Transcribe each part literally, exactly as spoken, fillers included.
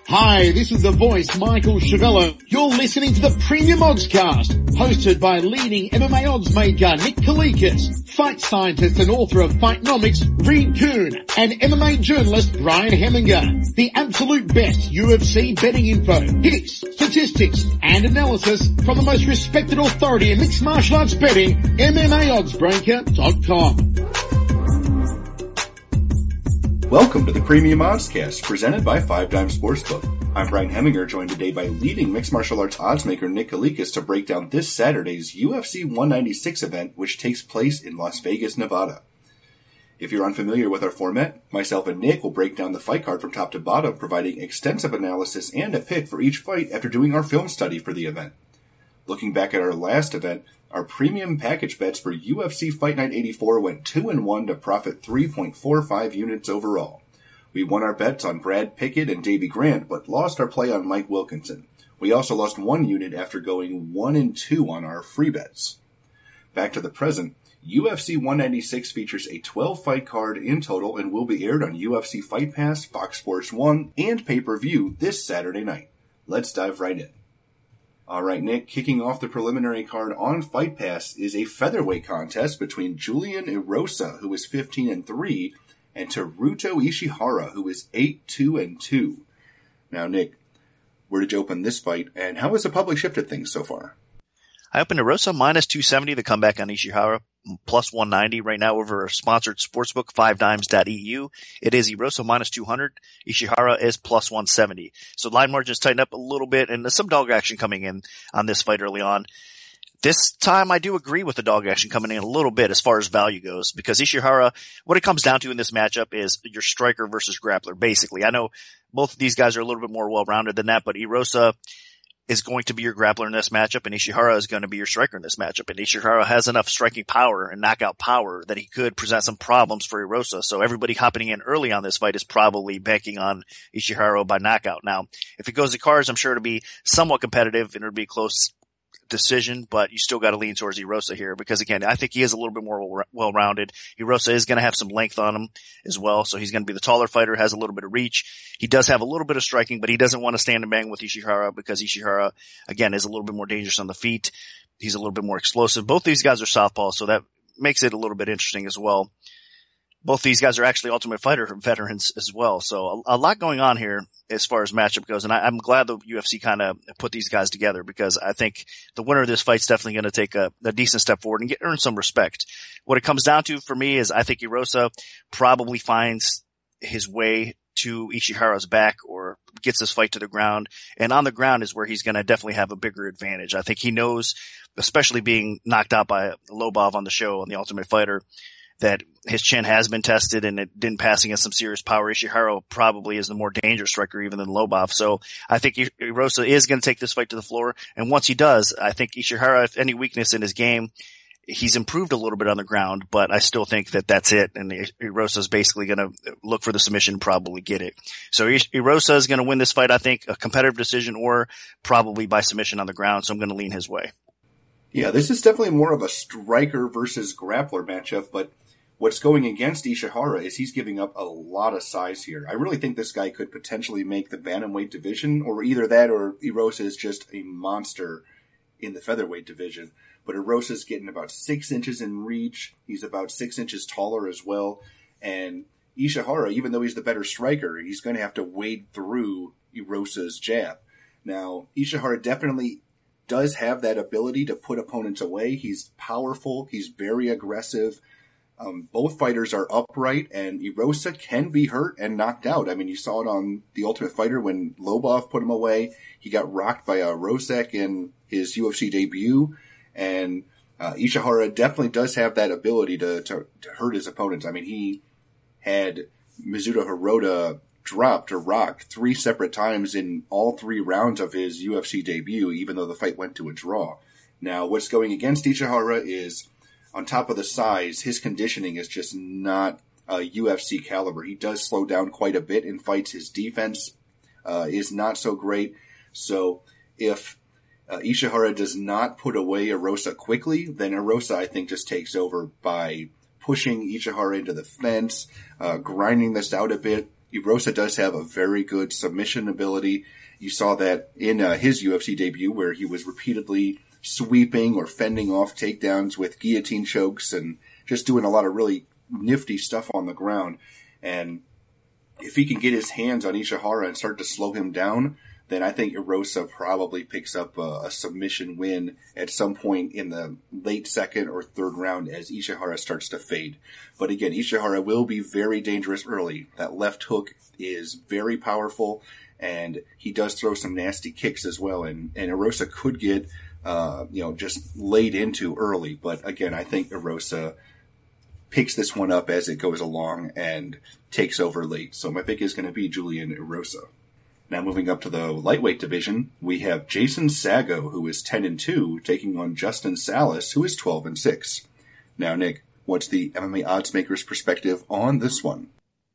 Hi, this is the voice, Michael Chavello. You're listening to the Premium Oddscast, hosted by leading M M A odds maker Nick Kalikas, fight scientist and author of Fightnomics Reed Kuhn, and M M A journalist Brian Heminger. The absolute best U F C betting info, picks, statistics, and analysis from the most respected authority in mixed martial arts betting, M M A odds breaker dot com. Welcome to the Premium Oddscast, presented by Five Dime Sportsbook. I'm Brian Heminger, joined today by leading mixed martial arts oddsmaker Nick Kalikas to break down this Saturday's U F C one ninety-six event, which takes place in Las Vegas, Nevada. If you're unfamiliar with our format, myself and Nick will break down the fight card from top to bottom, providing extensive analysis and a pick for each fight after doing our film study for the event. Looking back at our last event, our premium package bets for U F C Fight Night eighty-four went two and one to profit three point four five units overall. We won our bets on Brad Pickett and Davey Grant, but lost our play on Mike Wilkinson. We also lost one unit after going one and two on our free bets. Back to the present, U F C one ninety-six features a twelve fight card in total and will be aired on U F C Fight Pass, Fox Sports one, and pay-per-view this Saturday night. Let's dive right in. All right, Nick, kicking off the preliminary card on Fight Pass is a featherweight contest between Julian Erosa, who is fifteen and three, and Teruto Ishihara, who is eight two and two. Now, Nick, where did you open this fight, and how has the public shifted things so far? I opened Erosa minus two seventy, the comeback on Ishihara, plus one ninety right now over our sponsored sportsbook, five dimes dot e u. It is Erosa minus two hundred. Ishihara is plus one seventy. So line margins tighten up a little bit, and there's some dog action coming in on this fight early on. This time I do agree with the dog action coming in a little bit as far as value goes, because Ishihara, what it comes down to in this matchup is your striker versus grappler, basically. I know both of these guys are a little bit more well-rounded than that, but Erosa is going to be your grappler in this matchup, and Ishihara is going to be your striker in this matchup. And Ishihara has enough striking power and knockout power that he could present some problems for Erosa. So everybody hopping in early on this fight is probably banking on Ishihara by knockout. Now, if it goes to cards, I'm sure it'll be somewhat competitive and it'll be a close decision, but you still got to lean towards Erosa here because, again, I think he is a little bit more well-rounded. Erosa is going to have some length on him as well, so he's going to be the taller fighter, has a little bit of reach. He does have a little bit of striking, but he doesn't want to stand and bang with Ishihara because Ishihara, again, is a little bit more dangerous on the feet. He's a little bit more explosive. Both these guys are southpaws, so that makes it a little bit interesting as well. Both these guys are actually Ultimate Fighter veterans as well, so a, a lot going on here as far as matchup goes, and I, I'm glad the U F C kind of put these guys together because I think the winner of this fight is definitely going to take a, a decent step forward and get, earn some respect. What it comes down to for me is I think Erosa probably finds his way to Ishihara's back or gets this fight to the ground, and on the ground is where he's going to definitely have a bigger advantage. I think he knows, especially being knocked out by Lobov on the show on The Ultimate Fighter, that his chin has been tested and it didn't pass against some serious power. Ishihara probably is the more dangerous striker even than Lobov. So I think Erosa is going to take this fight to the floor. And once he does, I think Ishihara, if any weakness in his game, he's improved a little bit on the ground, but I still think that that's it. And Erosa is basically going to look for the submission and probably get it. So Erosa is going to win this fight, I think, a competitive decision or probably by submission on the ground. So I'm going to lean his way. Yeah, this is definitely more of a striker versus grappler matchup, but what's going against Ishihara is he's giving up a lot of size here. I really think this guy could potentially make the bantamweight division, or either that or Erosa is just a monster in the featherweight division. But Erosa's getting about six inches in reach. He's about six inches taller as well. And Ishihara, even though he's the better striker, he's going to have to wade through Erosa's jab. Now, Ishihara definitely does have that ability to put opponents away. He's powerful. He's very aggressive. Um, both fighters are upright, and Erosa can be hurt and knocked out. I mean, you saw it on The Ultimate Fighter when Lobov put him away. He got rocked by a Rosek in his U F C debut, and uh, Ishihara definitely does have that ability to, to, to hurt his opponents. I mean, he had Mizuta Hirota dropped or rocked three separate times in all three rounds of his U F C debut, even though the fight went to a draw. Now, what's going against Ishihara is, on top of the size, his conditioning is just not uh, U F C caliber. He does slow down quite a bit in fights. His defense uh, is not so great. So if uh, Ishihara does not put away Erosa quickly, then Erosa, I think, just takes over by pushing Ishihara into the fence, uh, grinding this out a bit. Erosa does have a very good submission ability. You saw that in uh, his U F C debut where he was repeatedly sweeping or fending off takedowns with guillotine chokes and just doing a lot of really nifty stuff on the ground. And if he can get his hands on Ishihara and start to slow him down, then I think Erosa probably picks up a, a submission win at some point in the late second or third round as Ishihara starts to fade. But again, Ishihara will be very dangerous early. That left hook is very powerful, and he does throw some nasty kicks as well. And, and Erosa could get, uh, you know, just laid into early. But again, I think Erosa picks this one up as it goes along and takes over late. So my pick is going to be Julian Erosa. Now moving up to the lightweight division, we have Jason Sago, who is ten and two, taking on Justin Salas, who is twelve and six. Now, Nick, what's the M M A odds maker's perspective on this one?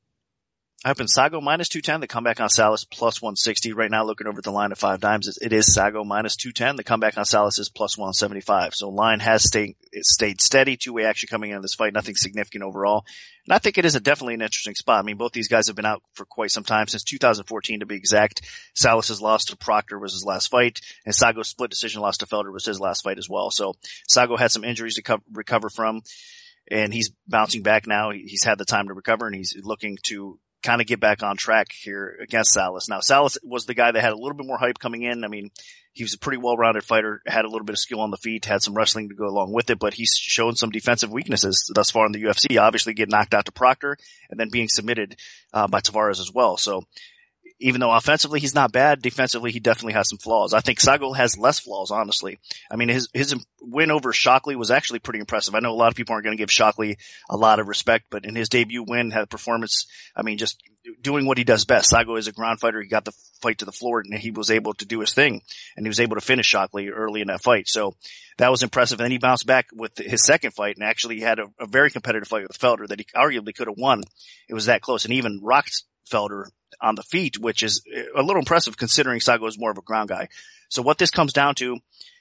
I opened Sago minus two ten. The comeback on Salas plus one sixty. Right now, looking over at the line at five dimes, it is Sago minus two ten. The comeback on Salas is plus one seventy-five. So line has stayed, it stayed steady. Two-way action coming into this fight. Nothing significant overall. And I think it is a definitely an interesting spot. I mean, both these guys have been out for quite some time, since two thousand fourteen to be exact. Salas's loss to Proctor was his last fight, and Sago's split decision loss to Felder was his last fight as well. So Sago had some injuries to co- recover from, and he's bouncing back now. He's had the time to recover, and he's looking to kind of get back on track here against Salas. Now, Salas was the guy that had a little bit more hype coming in. I mean, he was a pretty well-rounded fighter, had a little bit of skill on the feet, had some wrestling to go along with it, but he's shown some defensive weaknesses thus far in the U F C. Obviously getting knocked out to Proctor and then being submitted uh, by Tavares as well. So even though offensively he's not bad, defensively he definitely has some flaws. I think Sago has less flaws, honestly. I mean, his his win over Shockley was actually pretty impressive. I know a lot of people aren't going to give Shockley a lot of respect, but in his debut win, had a performance, I mean, just doing what he does best. Sago is a ground fighter. He got the fight to the floor, and he was able to do his thing, and he was able to finish Shockley early in that fight. So that was impressive. And then he bounced back with his second fight and actually had a, a very competitive fight with Felder that he arguably could have won. It was that close, and even rocked Felder on the feet, which is a little impressive considering Sago is more of a ground guy. So what this comes down to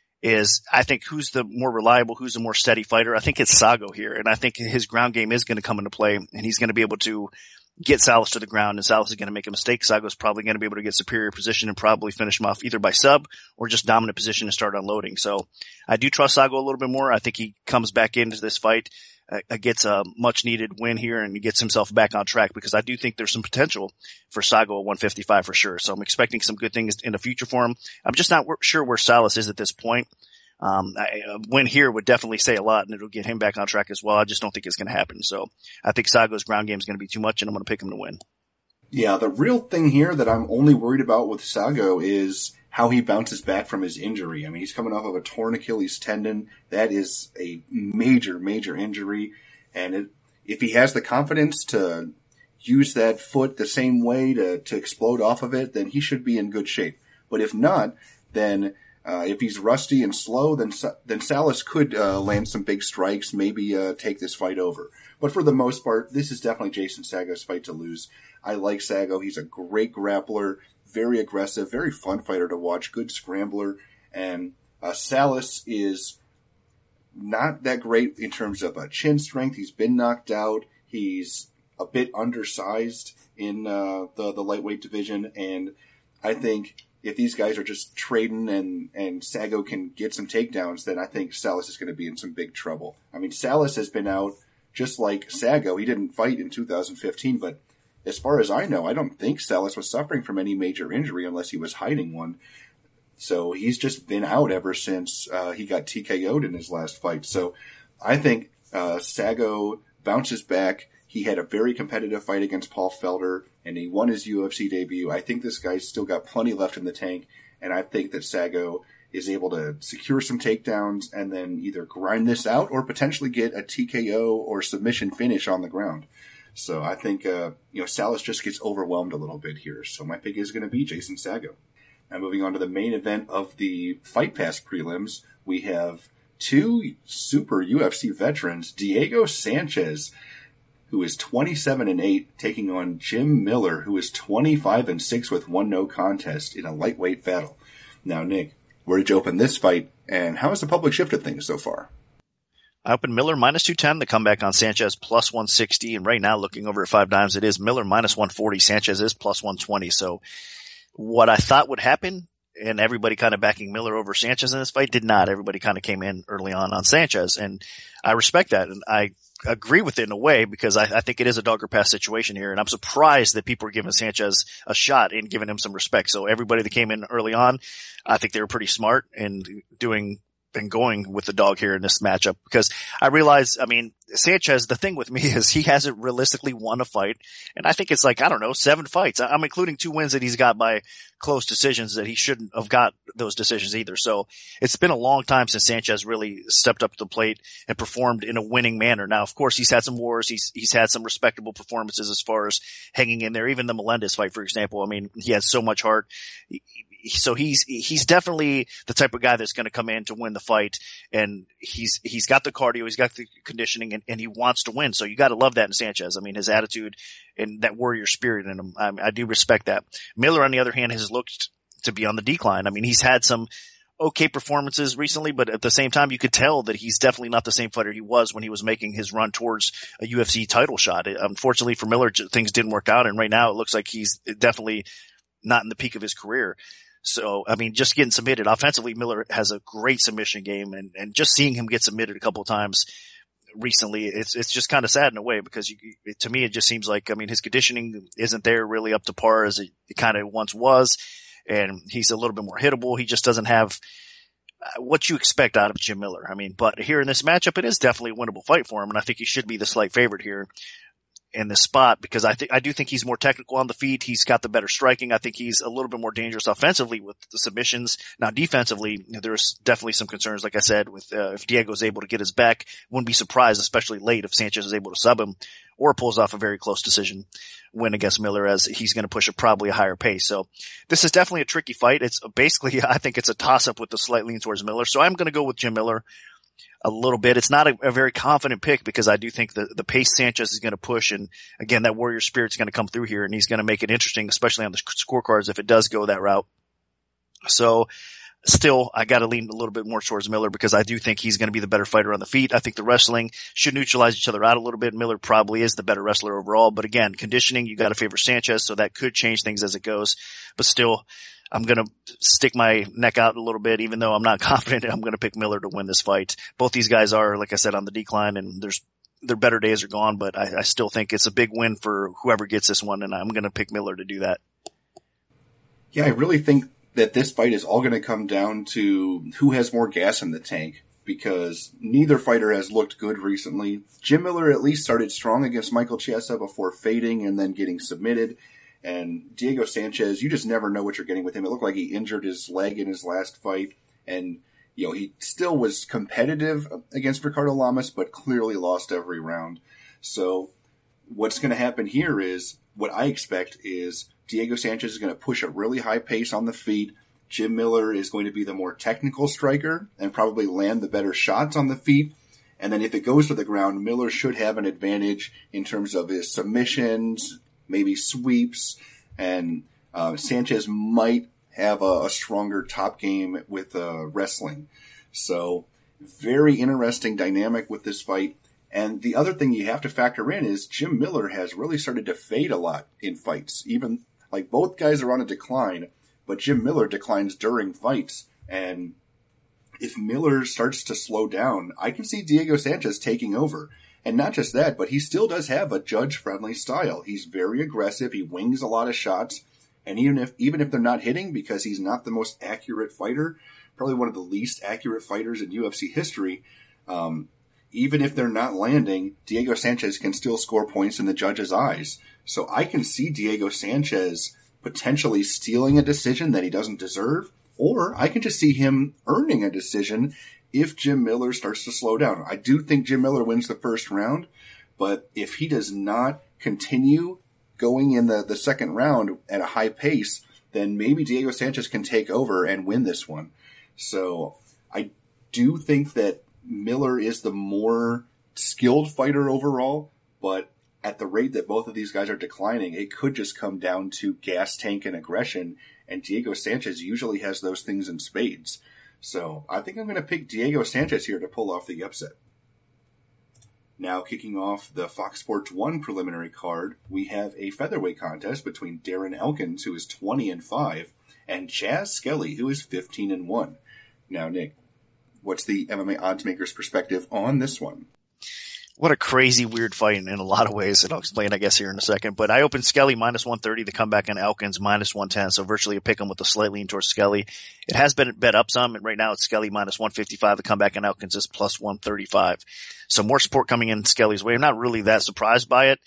is, I think, who's the more reliable, who's the more steady fighter. I think it's Sago here, and I think his ground game is going to come into play, and he's going to be able to get Salas to the ground, and Salas is going to make a mistake. Sago's probably going to be able to get superior position and probably finish him off either by sub or just dominant position and start unloading. So I do trust Sago a little bit more. I think he comes back into this fight, uh, gets a much needed win here, and he gets himself back on track, because I do think there's some potential for Sago at one fifty-five for sure. So I'm expecting some good things in the future for him. I'm just not sure where Salas is at this point. Um, I, a win here would definitely say a lot, and it'll get him back on track as well. I just don't think it's going to happen. So I think Sago's ground game is going to be too much, and I'm going to pick him to win. Yeah, the real thing here that I'm only worried about with Sago is how he bounces back from his injury. I mean, he's coming off of a torn Achilles tendon. That is a major, major injury. And it, if he has the confidence to use that foot the same way to, to explode off of it, then he should be in good shape. But if not, then Uh, if he's rusty and slow, then then Salas could uh, land some big strikes, maybe uh, take this fight over. But for the most part, this is definitely Jason Sago's fight to lose. I like Sago. He's a great grappler, very aggressive, very fun fighter to watch, good scrambler. And uh, Salas is not that great in terms of uh, chin strength. He's been knocked out. He's a bit undersized in uh, the, the lightweight division. And I think if these guys are just trading and, and Sago can get some takedowns, then I think Salas is going to be in some big trouble. I mean, Salas has been out just like Sago. He didn't fight in two thousand fifteen, but as far as I know, I don't think Salas was suffering from any major injury unless he was hiding one. So he's just been out ever since uh, he got T K O'd in his last fight. So I think uh, Sago bounces back. He had a very competitive fight against Paul Felder, and he won his U F C debut. I think this guy's still got plenty left in the tank, and I think that Sago is able to secure some takedowns and then either grind this out or potentially get a T K O or submission finish on the ground. So I think, uh, you know, Salas just gets overwhelmed a little bit here. So my pick is going to be Jason Sago. Now moving on to the main event of the Fight Pass prelims, we have two super U F C veterans, Diego Sanchez, who is twenty-seven and eight, taking on Jim Miller, who is twenty-five and six with one no contest in a lightweight battle. Now, Nick, where did you open this fight, and how has the public shifted things so far? I opened Miller minus two ten, the comeback on Sanchez plus one sixty. And right now, looking over at five dimes, it is Miller minus one forty. Sanchez is plus one twenty. So what I thought would happen, and everybody kind of backing Miller over Sanchez in this fight, did not. Everybody kind of came in early on on Sanchez. And I respect that. And I agree with it in a way, because I, I think it is a dog or pass situation here. And I'm surprised that people are giving Sanchez a shot and giving him some respect. So everybody that came in early on, I think they were pretty smart in doing and going with the dog here in this matchup, because I realize, I mean, Sanchez, the thing with me is he hasn't realistically won a fight. And I think it's like, I don't know, seven fights. I'm including two wins that he's got by close decisions that he shouldn't have got those decisions either. So it's been a long time since Sanchez really stepped up to the plate and performed in a winning manner. Now, of course, he's had some wars. He's, he's had some respectable performances as far as hanging in there. Even the Melendez fight, for example. I mean, he had so much heart. He, So he's, he's definitely the type of guy that's going to come in to win the fight. And he's, he's got the cardio, he's got the conditioning, and, and he wants to win. So you got to love that in Sanchez. I mean, his attitude and that warrior spirit in him, I, I do respect that. Miller, on the other hand, has looked to be on the decline. I mean, he's had some okay performances recently, but at the same time, you could tell that he's definitely not the same fighter he was when he was making his run towards a U F C title shot. It, unfortunately for Miller, things didn't work out. And right now it looks like he's definitely not in the peak of his career. So, I mean, just getting submitted offensively, Miller has a great submission game, and, and just seeing him get submitted a couple of times recently, it's, it's just kind of sad in a way, because you, it, to me, it just seems like, I mean, his conditioning isn't there really up to par as it, it kind of once was. And he's a little bit more hittable. He just doesn't have what you expect out of Jim Miller. I mean, but here in this matchup, it is definitely a winnable fight for him. And I think he should be the slight favorite here in this spot, because I think, I do think he's more technical on the feet. He's got the better striking. I think he's a little bit more dangerous offensively with the submissions. Now, defensively, there's definitely some concerns, like I said, with, uh, if Diego's able to get his back. Wouldn't be surprised, especially late, if Sanchez is able to sub him or pulls off a very close decision win against Miller, as he's going to push a probably a higher pace. So this is definitely a tricky fight. It's basically, I think it's a toss up with the slight lean towards Miller. So I'm going to go with Jim Miller a little bit. It's not a, a very confident pick, because I do think the, the pace Sanchez is going to push. And again, that warrior spirit's going to come through here, and he's going to make it interesting, especially on the scorecards if it does go that route. So still, I got to lean a little bit more towards Miller, because I do think he's going to be the better fighter on the feet. I think the wrestling should neutralize each other out a little bit. Miller probably is the better wrestler overall, but again, conditioning, you got to favor Sanchez, so that could change things as it goes. But still, I'm going to stick my neck out a little bit, even though I'm not confident I'm going to pick Miller to win this fight. Both these guys are, like I said, on the decline, and there's their better days are gone, but I, I still think it's a big win for whoever gets this one, and I'm going to pick Miller to do that. Yeah, I really think that this fight is all going to come down to who has more gas in the tank, because neither fighter has looked good recently. Jim Miller at least started strong against Michael Chiesa before fading and then getting submitted. And Diego Sanchez, you just never know what you're getting with him. It looked like he injured his leg in his last fight. And, you know, he still was competitive against Ricardo Lamas, but clearly lost every round. So what's going to happen here is, what I expect is Diego Sanchez is going to push a really high pace on the feet. Jim Miller is going to be the more technical striker and probably land the better shots on the feet. And then if it goes to the ground, Miller should have an advantage in terms of his submissions, maybe sweeps, and uh, Sanchez might have a, a stronger top game with uh, wrestling. So very interesting dynamic with this fight. And the other thing you have to factor in is Jim Miller has really started to fade a lot in fights. Even like both guys are on a decline, but Jim Miller declines during fights. And if Miller starts to slow down, I can see Diego Sanchez taking over. And not just that, but he still does have a judge-friendly style. He's very aggressive. He wings a lot of shots. And even if even if they're not hitting, because he's not the most accurate fighter, probably one of the least accurate fighters in U F C history, um, even if they're not landing, Diego Sanchez can still score points in the judge's eyes. So I can see Diego Sanchez potentially stealing a decision that he doesn't deserve, or I can just see him earning a decision if Jim Miller starts to slow down. I do think Jim Miller wins the first round, but if he does not continue going in the, the second round at a high pace, then maybe Diego Sanchez can take over and win this one. So I do think that Miller is the more skilled fighter overall, but at the rate that both of these guys are declining, it could just come down to gas tank and aggression, and Diego Sanchez usually has those things in spades. So I think I'm going to pick Diego Sanchez here to pull off the upset. Now, kicking off the Fox Sports one preliminary card, we have a featherweight contest between Darren Elkins, who is twenty and five, and Chaz Skelly, who is fifteen and one. Now, Nick, what's the M M A odds maker's perspective on this one? What a crazy, weird fight in, in a lot of ways, and I'll explain, I guess, here in a second. But I opened Skelly minus one thirty, the comeback on Elkins minus one ten, so virtually a pick 'em with a slight lean towards Skelly. It has been bet up some, and right now it's Skelly minus one fifty-five, the comeback on Elkins is plus one thirty-five. So more support coming in Skelly's way. I'm not really that surprised by it.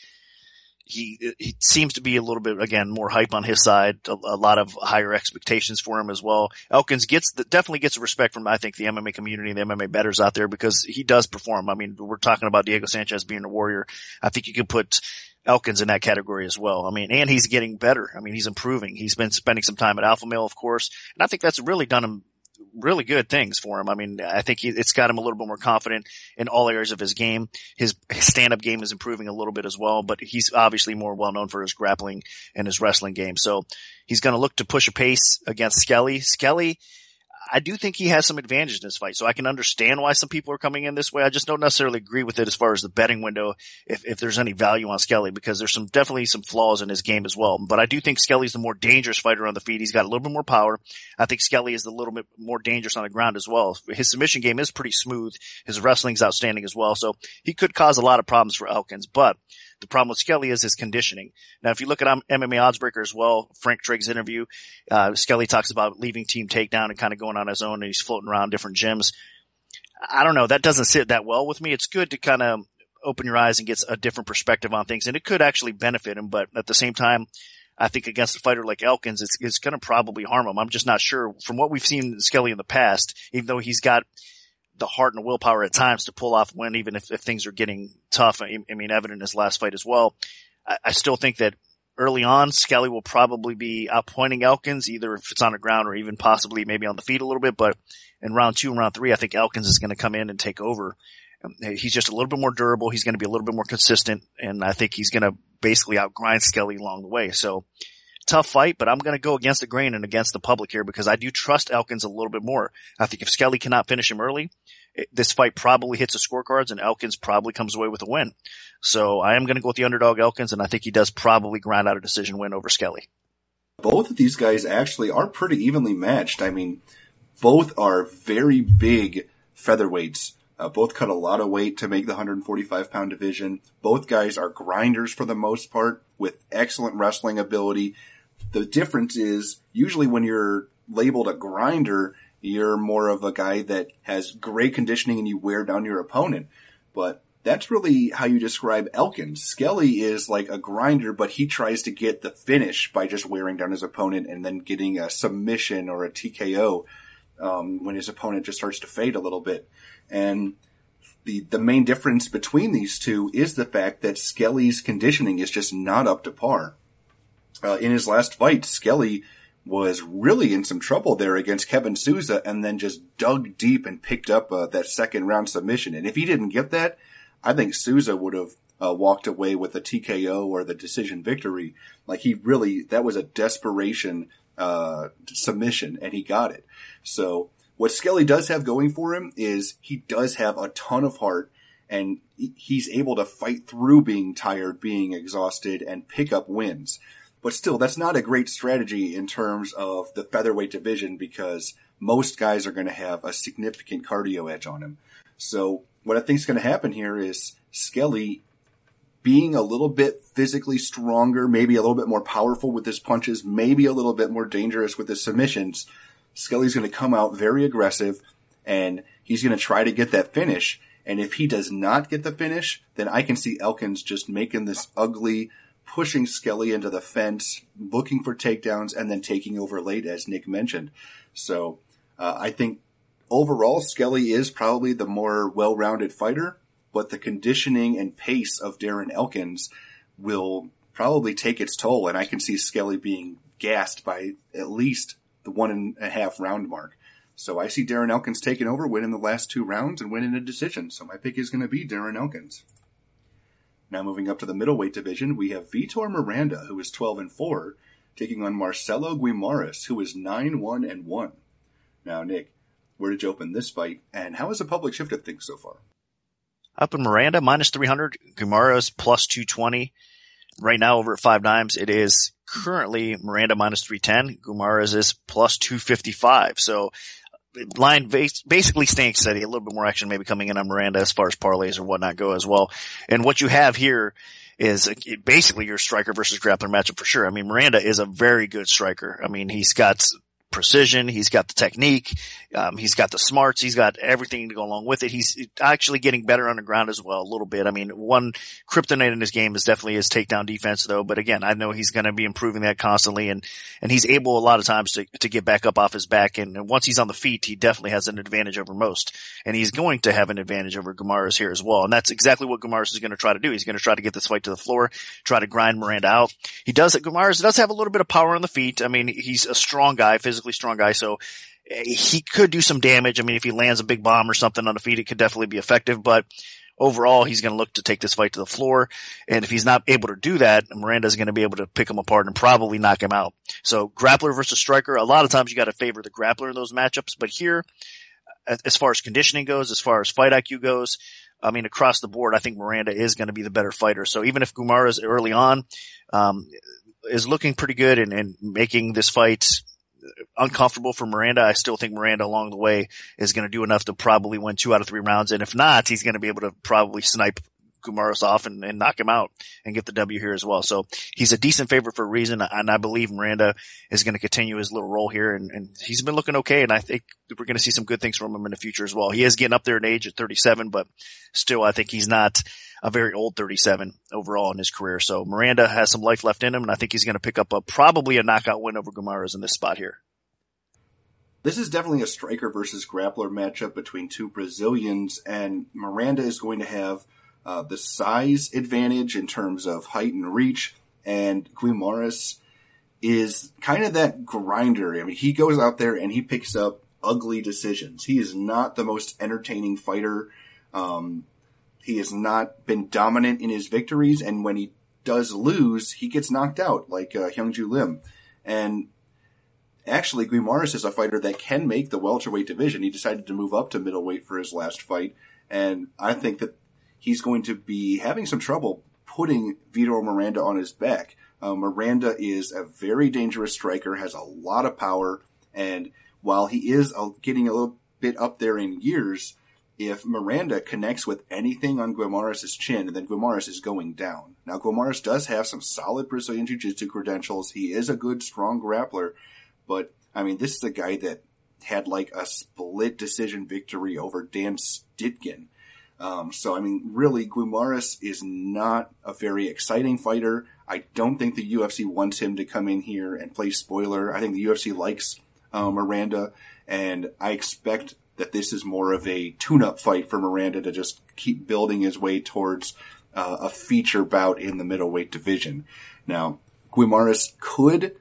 He, he seems to be a little bit, again, more hype on his side, a, a lot of higher expectations for him as well. Elkins gets the, definitely gets respect from, I think, the M M A community and the M M A bettors out there because he does perform. I mean, we're talking about Diego Sanchez being a warrior. I think you could put Elkins in that category as well. I mean, and he's getting better. I mean, he's improving. He's been spending some time at Alpha Male, of course, and I think that's really done him really good things for him. I mean, I think he, it's got him a little bit more confident in all areas of his game. His, his stand-up game is improving a little bit as well, but he's obviously more well-known for his grappling and his wrestling game. So he's going to look to push a pace against Skelly. Skelly, I do think he has some advantage in this fight, so I can understand why some people are coming in this way. I just don't necessarily agree with it as far as the betting window, if, if there's any value on Skelly, because there's some definitely some flaws in his game as well. But I do think Skelly's the more dangerous fighter on the feet. He's got a little bit more power. I think Skelly is a little bit more dangerous on the ground as well. His submission game is pretty smooth. His wrestling's outstanding as well, so he could cause a lot of problems for Elkins. But the problem with Skelly is his conditioning. Now, if you look at M M A Oddsbreaker as well, Frank Trigg's interview, uh, Skelly talks about leaving Team Takedown and kind of going on his own, and he's floating around different gyms. I don't know. That doesn't sit that well with me. It's good to kind of open your eyes and get a different perspective on things, and it could actually benefit him. But at the same time, I think against a fighter like Elkins, it's, it's going to probably harm him. I'm just not sure. From what we've seen Skelly in the past, even though he's got the heart and the willpower at times to pull off a win, even if, if things are getting tough. I, I mean, evident in his last fight as well. I, I still think that early on, Skelly will probably be outpointing Elkins, either if it's on the ground or even possibly maybe on the feet a little bit. But in round two and round three, I think Elkins is going to come in and take over. He's just a little bit more durable. He's going to be a little bit more consistent, and I think he's going to basically outgrind Skelly along the way. So tough fight, but I'm going to go against the grain and against the public here because I do trust Elkins a little bit more. I think if Skelly cannot finish him early, it, this fight probably hits the scorecards and Elkins probably comes away with a win. So I am going to go with the underdog Elkins, and I think he does probably grind out a decision win over Skelly. Both of these guys actually are pretty evenly matched. I mean, both are very big featherweights. Uh, both cut a lot of weight to make the one forty-five pound division. Both guys are grinders for the most part with excellent wrestling ability. The difference is usually when you're labeled a grinder, you're more of a guy that has great conditioning and you wear down your opponent. But that's really how you describe Elkins. Skelly is like a grinder, but he tries to get the finish by just wearing down his opponent and then getting a submission or a T K O um, when his opponent just starts to fade a little bit. And the the main difference between these two is the fact that Skelly's conditioning is just not up to par. Uh, in his last fight, Skelly was really in some trouble there against Kevin Souza and then just dug deep and picked up uh, that second round submission. And if he didn't get that, I think Souza would have uh, walked away with a T K O or the decision victory. Like he really, that was a desperation uh submission and he got it. So what Skelly does have going for him is he does have a ton of heart and he's able to fight through being tired, being exhausted, and pick up wins. But still, that's not a great strategy in terms of the featherweight division because most guys are going to have a significant cardio edge on him. So what I think is going to happen here is Skelly being a little bit physically stronger, maybe a little bit more powerful with his punches, maybe a little bit more dangerous with his submissions. Skelly's going to come out very aggressive and he's going to try to get that finish. And if he does not get the finish, then I can see Elkins just making this ugly, pushing Skelly into the fence, looking for takedowns, and then taking over late, as Nick mentioned. So uh, I think overall Skelly is probably the more well-rounded fighter, but the conditioning and pace of Darren Elkins will probably take its toll, and I can see Skelly being gassed by at least the one and a half round mark. So I see Darren Elkins taking over, winning the last two rounds, and winning a decision. So my pick is going to be Darren Elkins. Now moving up to the middleweight division, we have Vitor Miranda, who is twelve and four, taking on Marcelo Guimarães, who is nine one and one. Now, Nick, where did you open this fight, and how has the public shifted things so far? Up in Miranda, minus three hundred. Guimaraes plus two twenty. Right now over at Five Dimes, it is currently Miranda minus three ten. Guimaraes is plus two fifty-five. So line base, basically staying steady. A little bit more action maybe coming in on Miranda as far as parlays or whatnot go as well. And what you have here is basically your striker versus grappler matchup for sure. I mean, Miranda is a very good striker. I mean, he's got precision. He's got the technique. Um, he's got the smarts. He's got everything to go along with it. He's actually getting better on the ground as well a little bit. I mean, one kryptonite in his game is definitely his takedown defense though. But again, I know he's going to be improving that constantly, and, and he's able a lot of times to, to get back up off his back. And, and once he's on the feet, he definitely has an advantage over most. And he's going to have an advantage over Guimaraes here as well. And that's exactly what Guimaraes is going to try to do. He's going to try to get this fight to the floor, try to grind Miranda out. He does, Guimaraes does have a little bit of power on the feet. I mean, he's a strong guy, physically strong guy. So he could do some damage. I mean, if he lands a big bomb or something on the feet, it could definitely be effective. But overall, he's going to look to take this fight to the floor. And if he's not able to do that, Miranda's going to be able to pick him apart and probably knock him out. So grappler versus striker, a lot of times you got to favor the grappler in those matchups. But here, as far as conditioning goes, as far as fight I Q goes, I mean, across the board, I think Miranda is going to be the better fighter. So even if Guimaraes early on um is looking pretty good and, and making this fight uncomfortable for Miranda, I still think Miranda along the way is going to do enough to probably win two out of three rounds. And if not, he's going to be able to probably snipe Guimaraes off and, and knock him out and get the W here as well. So he's a decent favorite for a reason. And I believe Miranda is going to continue his little role here. And, and he's been looking okay. And I think we're going to see some good things from him in the future as well. He is getting up there in age at thirty-seven, but still I think he's not a very old thirty-seven overall in his career. So Miranda has some life left in him, and I think he's going to pick up a probably a knockout win over Guimaraes in this spot here. This is definitely a striker versus grappler matchup between two Brazilians, and Miranda is going to have uh, the size advantage in terms of height and reach, and Guimaraes is kind of that grinder. I mean, he goes out there and he picks up ugly decisions. He is not the most entertaining fighter. Um, He has not been dominant in his victories, and when he does lose, he gets knocked out, like uh, Hyung-Ju Lim. And actually, Guimaraes is a fighter that can make the welterweight division. He decided to move up to middleweight for his last fight, and I think that he's going to be having some trouble putting Vitor Miranda on his back. Uh, Miranda is a very dangerous striker, has a lot of power, and while he is uh, getting a little bit up there in years, if Miranda connects with anything on Guimaraes' chin, then Guimaraes is going down. Now, Guimaraes does have some solid Brazilian Jiu-Jitsu credentials. He is a good, strong grappler. But, I mean, this is a guy that had like a split decision victory over Dan Stitkin. Um, so, I mean, really, Guimaraes is not a very exciting fighter. I don't think the U F C wants him to come in here and play spoiler. I think the U F C likes uh, Miranda, and I expect that this is more of a tune-up fight for Miranda to just keep building his way towards uh, a feature bout in the middleweight division. Now, Guimaraes could,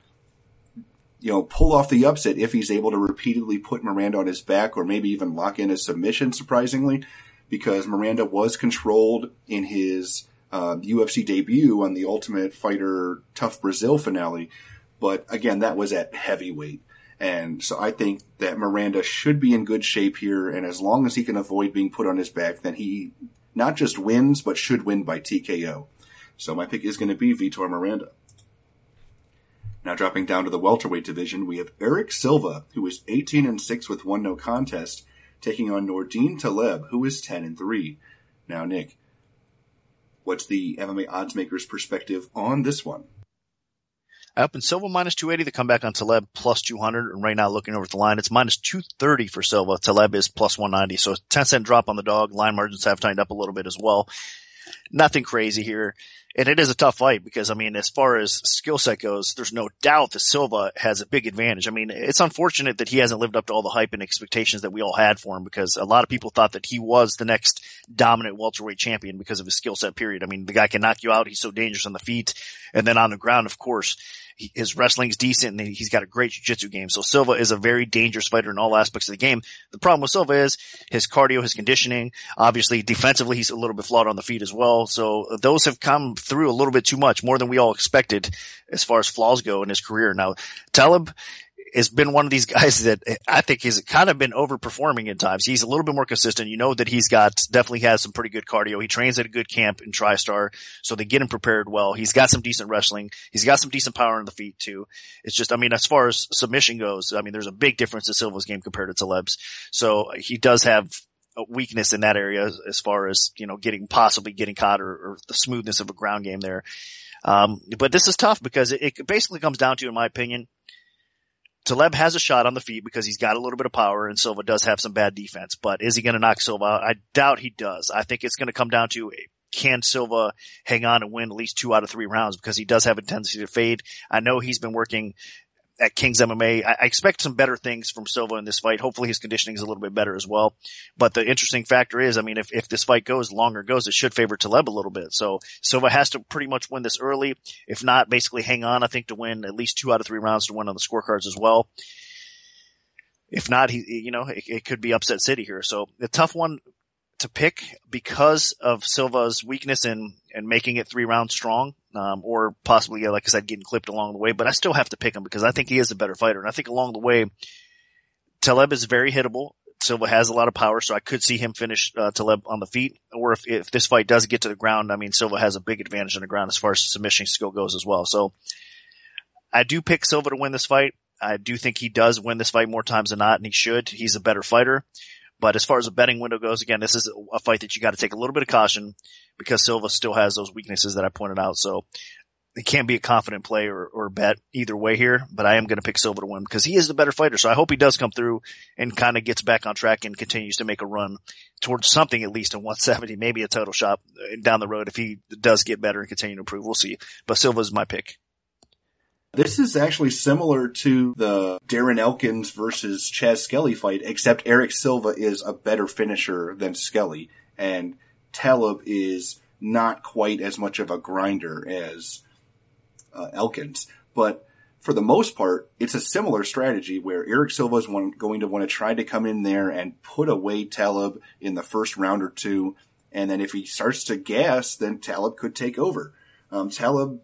you know, pull off the upset if he's able to repeatedly put Miranda on his back, or maybe even lock in a submission, surprisingly, because Miranda was controlled in his uh, U F C debut on the Ultimate Fighter Tough Brazil finale. But again, that was at heavyweight. And so I think that Miranda should be in good shape here, and as long as he can avoid being put on his back, then he not just wins, but should win by T K O. So my pick is going to be Vitor Miranda. Now dropping down to the welterweight division, we have Eric Silva, who is eighteen and six with one no contest, taking on Nordine Taleb, who is ten and three. Now, Nick, what's the M M A oddsmaker's perspective on this one? Up in Silva minus two eighty, the comeback on Taleb plus two hundred. And right now looking over at the line, it's minus two thirty for Silva. Taleb is plus one ninety. So ten cent drop on the dog. Line margins have tightened up a little bit as well. Nothing crazy here. And it is a tough fight because, I mean, as far as skill set goes, there's no doubt that Silva has a big advantage. I mean, it's unfortunate that he hasn't lived up to all the hype and expectations that we all had for him, because a lot of people thought that he was the next dominant welterweight champion because of his skill set, period. I mean, the guy can knock you out. He's so dangerous on the feet. And then on the ground, of course, he, his wrestling's decent, and he's got a great jiu-jitsu game. So Silva is a very dangerous fighter in all aspects of the game. The problem with Silva is his cardio, his conditioning. Obviously, defensively, he's a little bit flawed on the feet as well. So those have come through a little bit too much, more than we all expected as far as flaws go in his career. Now, Taleb, has been one of these guys that I think has kind of been overperforming at times. He's a little bit more consistent. You know that he's got, definitely has some pretty good cardio. He trains at a good camp in TriStar, so they get him prepared well. He's got some decent wrestling. He's got some decent power in the feet too. It's just, I mean, as far as submission goes, I mean, there's a big difference in Silva's game compared to Taleb's. So he does have a weakness in that area as, as far as, you know, getting, possibly getting caught or, or the smoothness of a ground game there. Um, but this is tough because it, it basically comes down to, in my opinion, Taleb has a shot on the feet because he's got a little bit of power and Silva does have some bad defense, but is he going to knock Silva out? I doubt he does. I think it's going to come down to, can Silva hang on and win at least two out of three rounds, because he does have a tendency to fade. I know he's been working at King's M M A. I, I expect some better things from Silva in this fight. Hopefully his conditioning is a little bit better as well. But the interesting factor is, I mean, if, if this fight goes longer goes, it should favor Taleb a little bit. So Silva has to pretty much win this early. If not, basically hang on, I think, to win at least two out of three rounds to win on the scorecards as well. If not, he, you know, it, it could be upset city here. So a tough one to pick because of Silva's weakness in, in making it three rounds strong. Um, or possibly, yeah, like I said, getting clipped along the way, but I still have to pick him because I think he is a better fighter. And I think along the way, Taleb is very hittable. Silva has a lot of power, so I could see him finish, uh, Taleb on the feet. Or if, if this fight does get to the ground, I mean, Silva has a big advantage on the ground as far as submission skill goes as well. So I do pick Silva to win this fight. I do think he does win this fight more times than not, and he should. He's a better fighter. But as far as the betting window goes, again, this is a fight that you got to take a little bit of caution because Silva still has those weaknesses that I pointed out. So it can't be a confident play or, or bet either way here, but I am going to pick Silva to win because he is the better fighter. So I hope he does come through and kind of gets back on track and continues to make a run towards something, at least in one seventy, maybe a title shot down the road if he does get better and continue to improve. We'll see. But Silva's my pick. This is actually similar to the Darren Elkins versus Chaz Skelly fight, except Eric Silva is a better finisher than Skelly, and Taleb is not quite as much of a grinder as uh, Elkins. But for the most part, it's a similar strategy where Eric Silva is one, going to want to try to come in there and put away Taleb in the first round or two, and then if he starts to gas, then Taleb could take over. Um, Taleb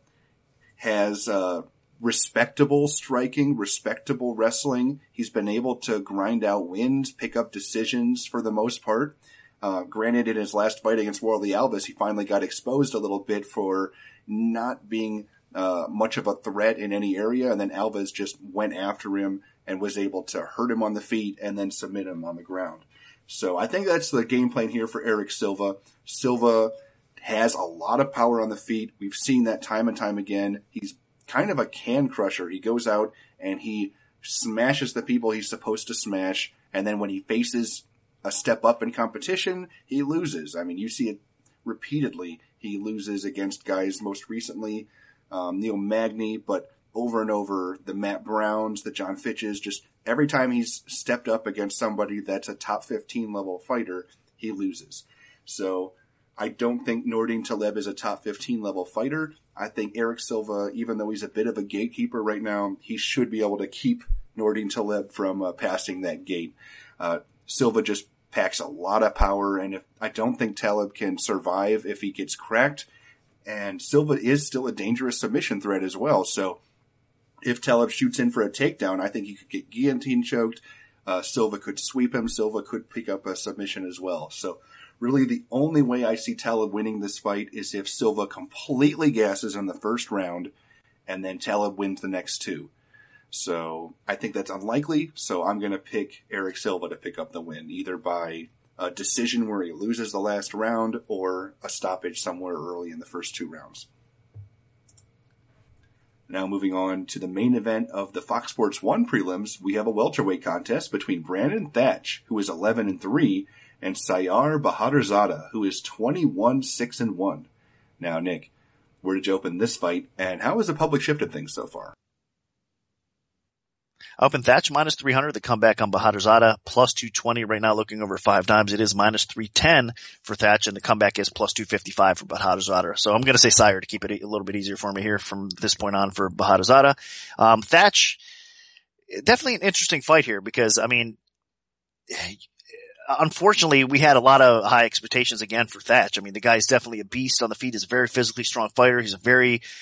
has uh respectable striking, respectable wrestling. He's been able to grind out wins, pick up decisions for the most part. Uh, granted, in his last fight against Warlley Alves, he finally got exposed a little bit for not being uh, much of a threat in any area, and then Alves just went after him and was able to hurt him on the feet and then submit him on the ground. So I think that's the game plan here for Eric Silva. Silva has a lot of power on the feet. We've seen that time and time again. He's kind of a can crusher. He goes out and he smashes the people he's supposed to smash, and then when he faces a step up in competition, he loses. I mean, you see it repeatedly. He loses against guys, most recently um, Neil Magny, but over and over, the Matt Browns, the John Fitches, just every time he's stepped up against somebody that's a top fifteen level fighter, he loses. So I don't think Nordine Taleb is a top fifteen level fighter. I think Eric Silva, even though he's a bit of a gatekeeper right now, he should be able to keep Nordine Taleb from uh, passing that gate. Uh, Silva just packs a lot of power, and if, I don't think Taleb can survive if he gets cracked. And Silva is still a dangerous submission threat as well. So if Taleb shoots in for a takedown, I think he could get guillotine choked. Uh, Silva could sweep him. Silva could pick up a submission as well. So really, the only way I see Taleb winning this fight is if Silva completely gasses in the first round and then Taleb wins the next two. So I think that's unlikely, so I'm going to pick Eric Silva to pick up the win, either by a decision where he loses the last round or a stoppage somewhere early in the first two rounds. Now moving on to the main event of the Fox Sports one prelims, we have a welterweight contest between Brandon Thatch, who is eleven and three, and Sayar Bahadurzada, who is twenty-one six and one. Now, Nick, where did you open this fight, and how has the public shifted things so far? I opened Thatch minus three hundred. The comeback on Bahadurzada plus two twenty. Right now, looking over five times, it is minus three ten for Thatch, and the comeback is plus two fifty-five for Bahadurzada. So I'm going to say Sayar to keep it a little bit easier for me here from this point on for Bahadurzada. Um, Thatch, definitely an interesting fight here because, I mean, unfortunately, we had a lot of high expectations again for Thatch. I mean, the guy's definitely a beast on the feet. He's a very physically strong fighter. He's a very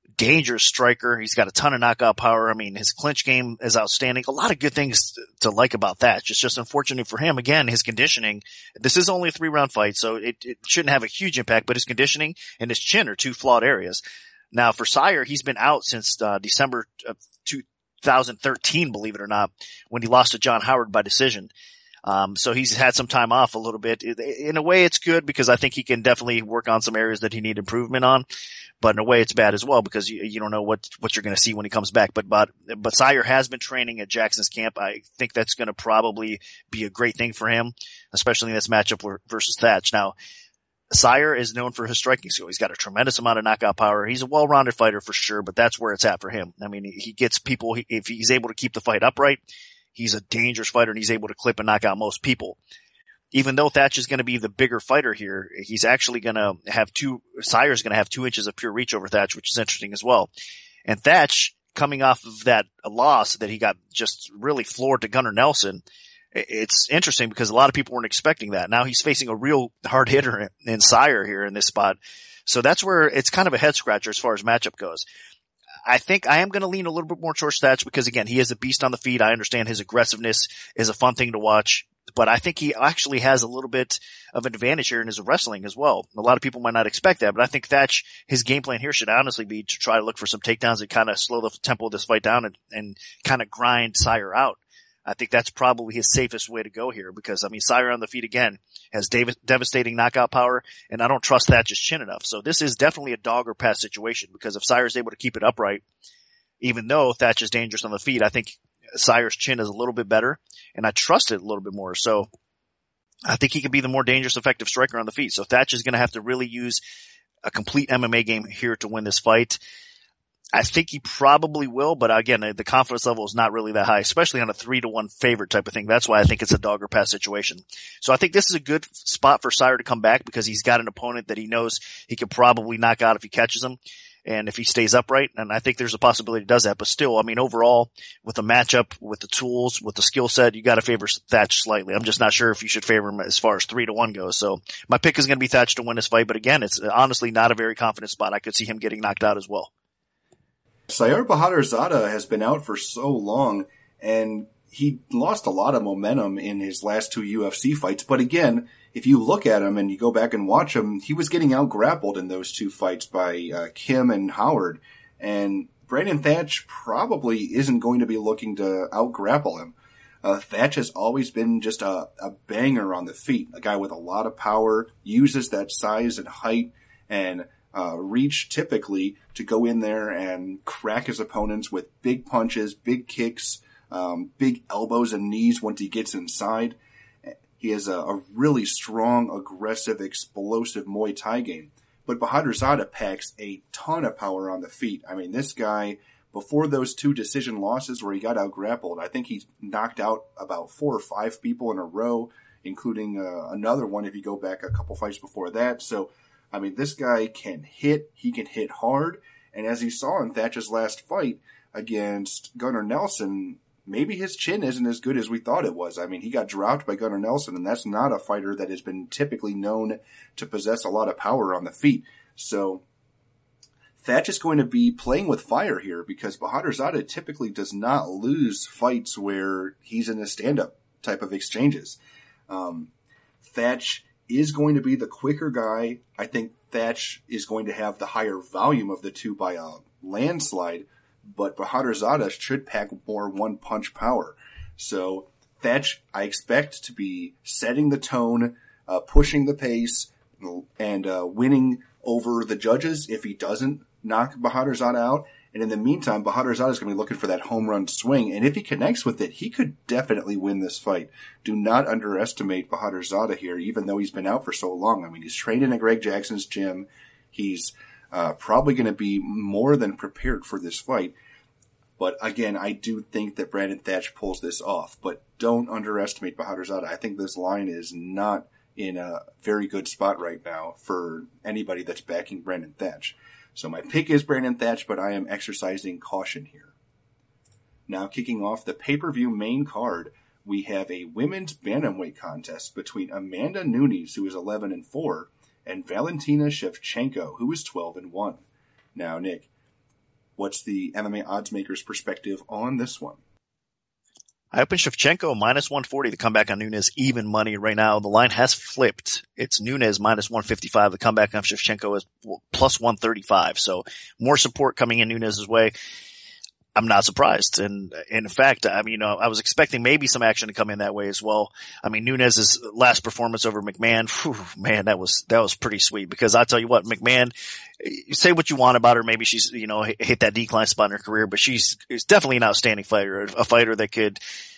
dangerous striker. He's got a ton of knockout power. I mean, his clinch game is outstanding. A lot of good things to like about that. It's just unfortunate for him. Again, his conditioning. This is only a three round fight, so it, it shouldn't have a huge impact, but his conditioning and his chin are two flawed areas. Now for Sire, he's been out since uh, December of two thousand thirteen, believe it or not, when he lost to John Howard by decision. Um, so he's had some time off a little bit. In a way, it's good because I think he can definitely work on some areas that he needs improvement on. But in a way, it's bad as well because you, you don't know what, what you're going to see when he comes back. But, but, but Sire has been training at Jackson's camp. I think that's going to probably be a great thing for him, especially in this matchup versus Thatch. Now, Sire is known for his striking skill. He's got a tremendous amount of knockout power. He's a well-rounded fighter for sure, but that's where it's at for him. I mean, he gets people, if he's able to keep the fight upright, he's a dangerous fighter and he's able to clip and knock out most people. Even though Thatch is going to be the bigger fighter here, he's actually going to have two, Sire's going to have two inches of pure reach over Thatch, which is interesting as well. And Thatch, coming off of that loss that he got just really floored to Gunnar Nelson, it's interesting because a lot of people weren't expecting that. Now he's facing a real hard hitter in Sire here in this spot. So that's where it's kind of a head scratcher as far as matchup goes. I think I am going to lean a little bit more towards Thatch because again, he is a beast on the feet. I understand his aggressiveness is a fun thing to watch, but I think he actually has a little bit of an advantage here in his wrestling as well. A lot of people might not expect that, but I think Thatch, his game plan here should honestly be to try to look for some takedowns that kind of slow the tempo of this fight down and, and kind of grind Sire out. I think that's probably his safest way to go here because, I mean, Sire on the feet again has dev- devastating knockout power, and I don't trust Thatch's chin enough. So this is definitely a dog or pass situation because if Sire is able to keep it upright, even though Thatch is dangerous on the feet, I think Sire's chin is a little bit better, and I trust it a little bit more. So I think he could be the more dangerous, effective striker on the feet. So Thatch is going to have to really use a complete M M A game here to win this fight. I think he probably will, but again, the confidence level is not really that high, especially on a three to one favorite type of thing. That's why I think it's a dog or pass situation. So I think this is a good spot for Sire to come back because he's got an opponent that he knows he could probably knock out if he catches him and if he stays upright. And I think there's a possibility he does that. But still, I mean, overall, with the matchup, with the tools, with the skill set, you got to favor Thatch slightly. I'm just not sure if you should favor him as far as three to one goes. So my pick is going to be Thatch to win this fight. But again, it's honestly not a very confident spot. I could see him getting knocked out as well. Siyar Bahadurzada has been out for so long, and he lost a lot of momentum in his last two U F C fights. But again, if you look at him and you go back and watch him, he was getting out-grappled in those two fights by uh, Kim and Howard. And Brandon Thatch probably isn't going to be looking to out-grapple him. Uh, Thatch has always been just a, a banger on the feet, a guy with a lot of power, uses that size and height and Uh, reach typically to go in there and crack his opponents with big punches, big kicks, um, big elbows and knees once he gets inside. He has a, a really strong, aggressive, explosive Muay Thai game. But Bahadurzada packs a ton of power on the feet. I mean, this guy, before those two decision losses where he got out-grappled, I think he knocked out about four or five people in a row, including uh, another one if you go back a couple fights before that. So, I mean, this guy can hit, he can hit hard, and as you saw in Thatch's last fight against Gunnar Nelson, maybe his chin isn't as good as we thought it was. I mean, he got dropped by Gunnar Nelson, and that's not a fighter that has been typically known to possess a lot of power on the feet. So, Thatch is going to be playing with fire here because Bahadurzada typically does not lose fights where he's in a stand-up type of exchanges. Um, Thatch is going to be the quicker guy. I think Thatch is going to have the higher volume of the two by a landslide, but Bahadurzada should pack more one-punch power. So Thatch, I expect to be setting the tone, uh, pushing the pace, and uh, winning over the judges if he doesn't knock Bahadurzada out. And in the meantime, Bahadurzada is going to be looking for that home run swing. And if he connects with it, he could definitely win this fight. Do not underestimate Bahadurzada here, even though he's been out for so long. I mean, he's training at Greg Jackson's gym. He's uh, probably going to be more than prepared for this fight. But again, I do think that Brandon Thatch pulls this off. But don't underestimate Bahadurzada. I think this line is not in a very good spot right now for anybody that's backing Brandon Thatch. So my pick is Brandon Thatch, but I am exercising caution here. Now kicking off the pay-per-view main card, we have a women's bantamweight contest between Amanda Nunes, who is eleven and four, and Valentina Shevchenko, who is twelve and one. Now, Nick, What's the M M A odds makers' perspective on this one? I opened Shevchenko minus one forty to come back on Nunes, even money right now. The line has flipped. It's Nunes minus one fifty-five. The comeback on Shevchenko is plus one thirty-five. So more support coming in Nunes' way. I'm not surprised. And, and in fact, I mean, you know, I was expecting maybe some action to come in that way as well. I mean, Nunes' last performance over McMahon, whew, man, that was, that was pretty sweet, because I'll tell you what, McMahon, you say what you want about her. Maybe she's, you know, hit that decline spot in her career, but she's, she's definitely an outstanding fighter, a fighter that could,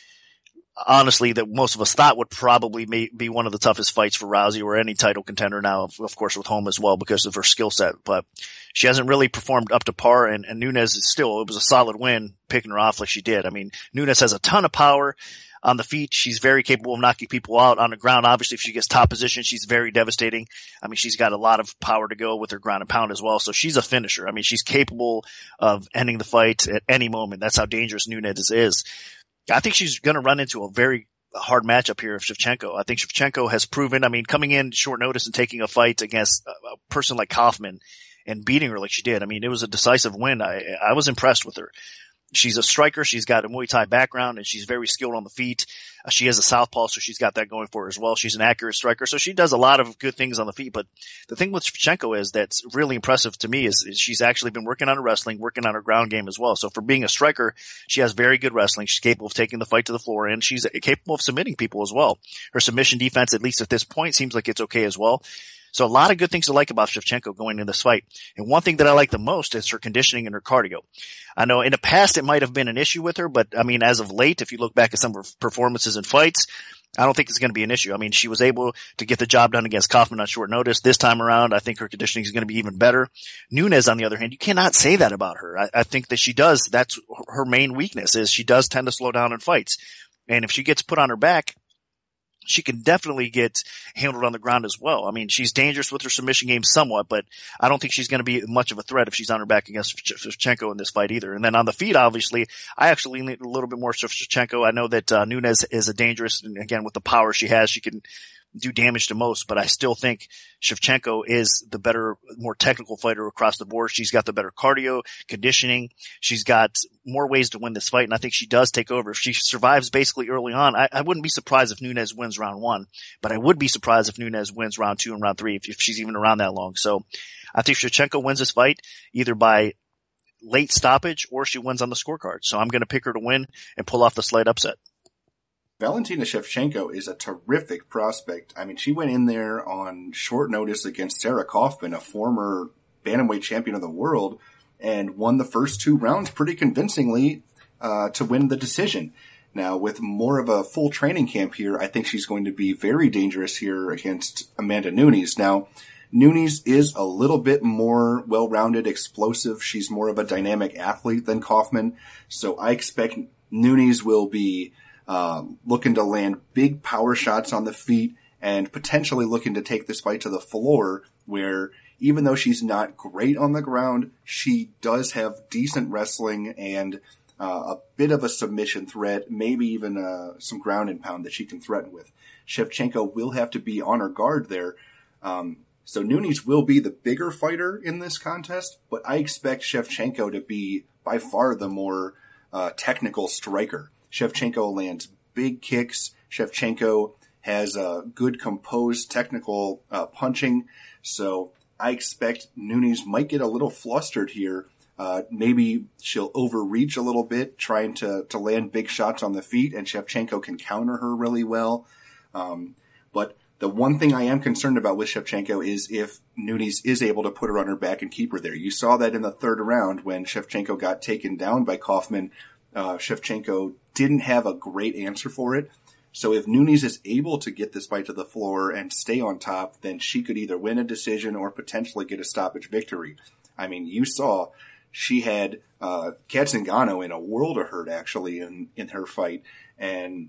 honestly, that most of us thought would probably may, be one of the toughest fights for Rousey or any title contender now, of, of course, with Holm as well, because of her skill set. But she hasn't really performed up to par, and, and Nunes is still, it was a solid win picking her off like she did. I mean, Nunes has a ton of power on the feet. She's very capable of knocking people out on the ground. Obviously, if she gets top position, she's very devastating. I mean, she's got a lot of power to go with her ground and pound as well. So she's a finisher. I mean, she's capable of ending the fight at any moment. That's how dangerous Nunes is. I think she's going to run into a very hard matchup here of Shevchenko. I think Shevchenko has proven, I mean, coming in short notice and taking a fight against a person like Kaufman and beating her like she did. I mean, it was a decisive win. I, I was impressed with her. She's a striker. She's got a Muay Thai background, and she's very skilled on the feet. Uh, she has a southpaw, so she's got that going for her as well. She's an accurate striker, so she does a lot of good things on the feet. But the thing with Shevchenko is that's really impressive to me is, is she's actually been working on her wrestling, working on her ground game as well. So for being a striker, she has very good wrestling. She's capable of taking the fight to the floor, and she's capable of submitting people as well. Her submission defense, at least at this point, seems like it's okay as well. So a lot of good things to like about Shevchenko going into this fight. And one thing that I like the most is her conditioning and her cardio. I know in the past it might have been an issue with her, but I mean, as of late, if you look back at some of her performances in fights, I don't think it's going to be an issue. I mean, she was able to get the job done against Kaufman on short notice. This time around, I think her conditioning is going to be even better. Nunes, on the other hand, you cannot say that about her. I, I think that she does. That's her main weakness, is she does tend to slow down in fights. And if she gets put on her back, she can definitely get handled on the ground as well. I mean, she's dangerous with her submission game somewhat, but I don't think she's going to be much of a threat if she's on her back against Shevchenko in this fight either. And then on the feet, obviously, I actually lean a little bit more Shevchenko. I know that uh, Nunes is a dangerous, and again, with the power she has, she can do damage to most, but I still think Shevchenko is the better, more technical fighter across the board. She's got the better cardio, conditioning. She's got more ways to win this fight, and I think she does take over. If she survives basically early on, I, I wouldn't be surprised if Nunes wins round one, but I would be surprised if Nunes wins round two and round three, if, if she's even around that long. So I think Shevchenko wins this fight either by late stoppage or she wins on the scorecard. So I'm going to pick her to win and pull off the slight upset. Valentina Shevchenko is a terrific prospect. I mean, she went in there on short notice against Sarah Kaufman, a former bantamweight champion of the world, and won the first two rounds pretty convincingly uh, to win the decision. Now, with more of a full training camp here, I think she's going to be very dangerous here against Amanda Nunes. Now, Nunes is a little bit more well-rounded, explosive. She's more of a dynamic athlete than Kaufman, so I expect Nunes will be Um, looking to land big power shots on the feet and potentially looking to take this fight to the floor, where even though she's not great on the ground, she does have decent wrestling and uh, a bit of a submission threat, maybe even uh, some ground and pound that she can threaten with. Shevchenko will have to be on her guard there. Um, so Nunes will be the bigger fighter in this contest, but I expect Shevchenko to be by far the more uh, technical striker. Shevchenko lands big kicks. Shevchenko has a uh, good composed technical uh, punching. So I expect Nunes might get a little flustered here. Uh, maybe she'll overreach a little bit trying to, to land big shots on the feet, and Shevchenko can counter her really well. Um, but the one thing I am concerned about with Shevchenko is if Nunes is able to put her on her back and keep her there. You saw that in the third round when Shevchenko got taken down by Kaufman. Uh, Shevchenko didn't have a great answer for it. So if Nunes is able to get this fight to the floor and stay on top, then she could either win a decision or potentially get a stoppage victory. I mean, you saw she had uh, Kat Zingano in a world of hurt, actually, in, in her fight, and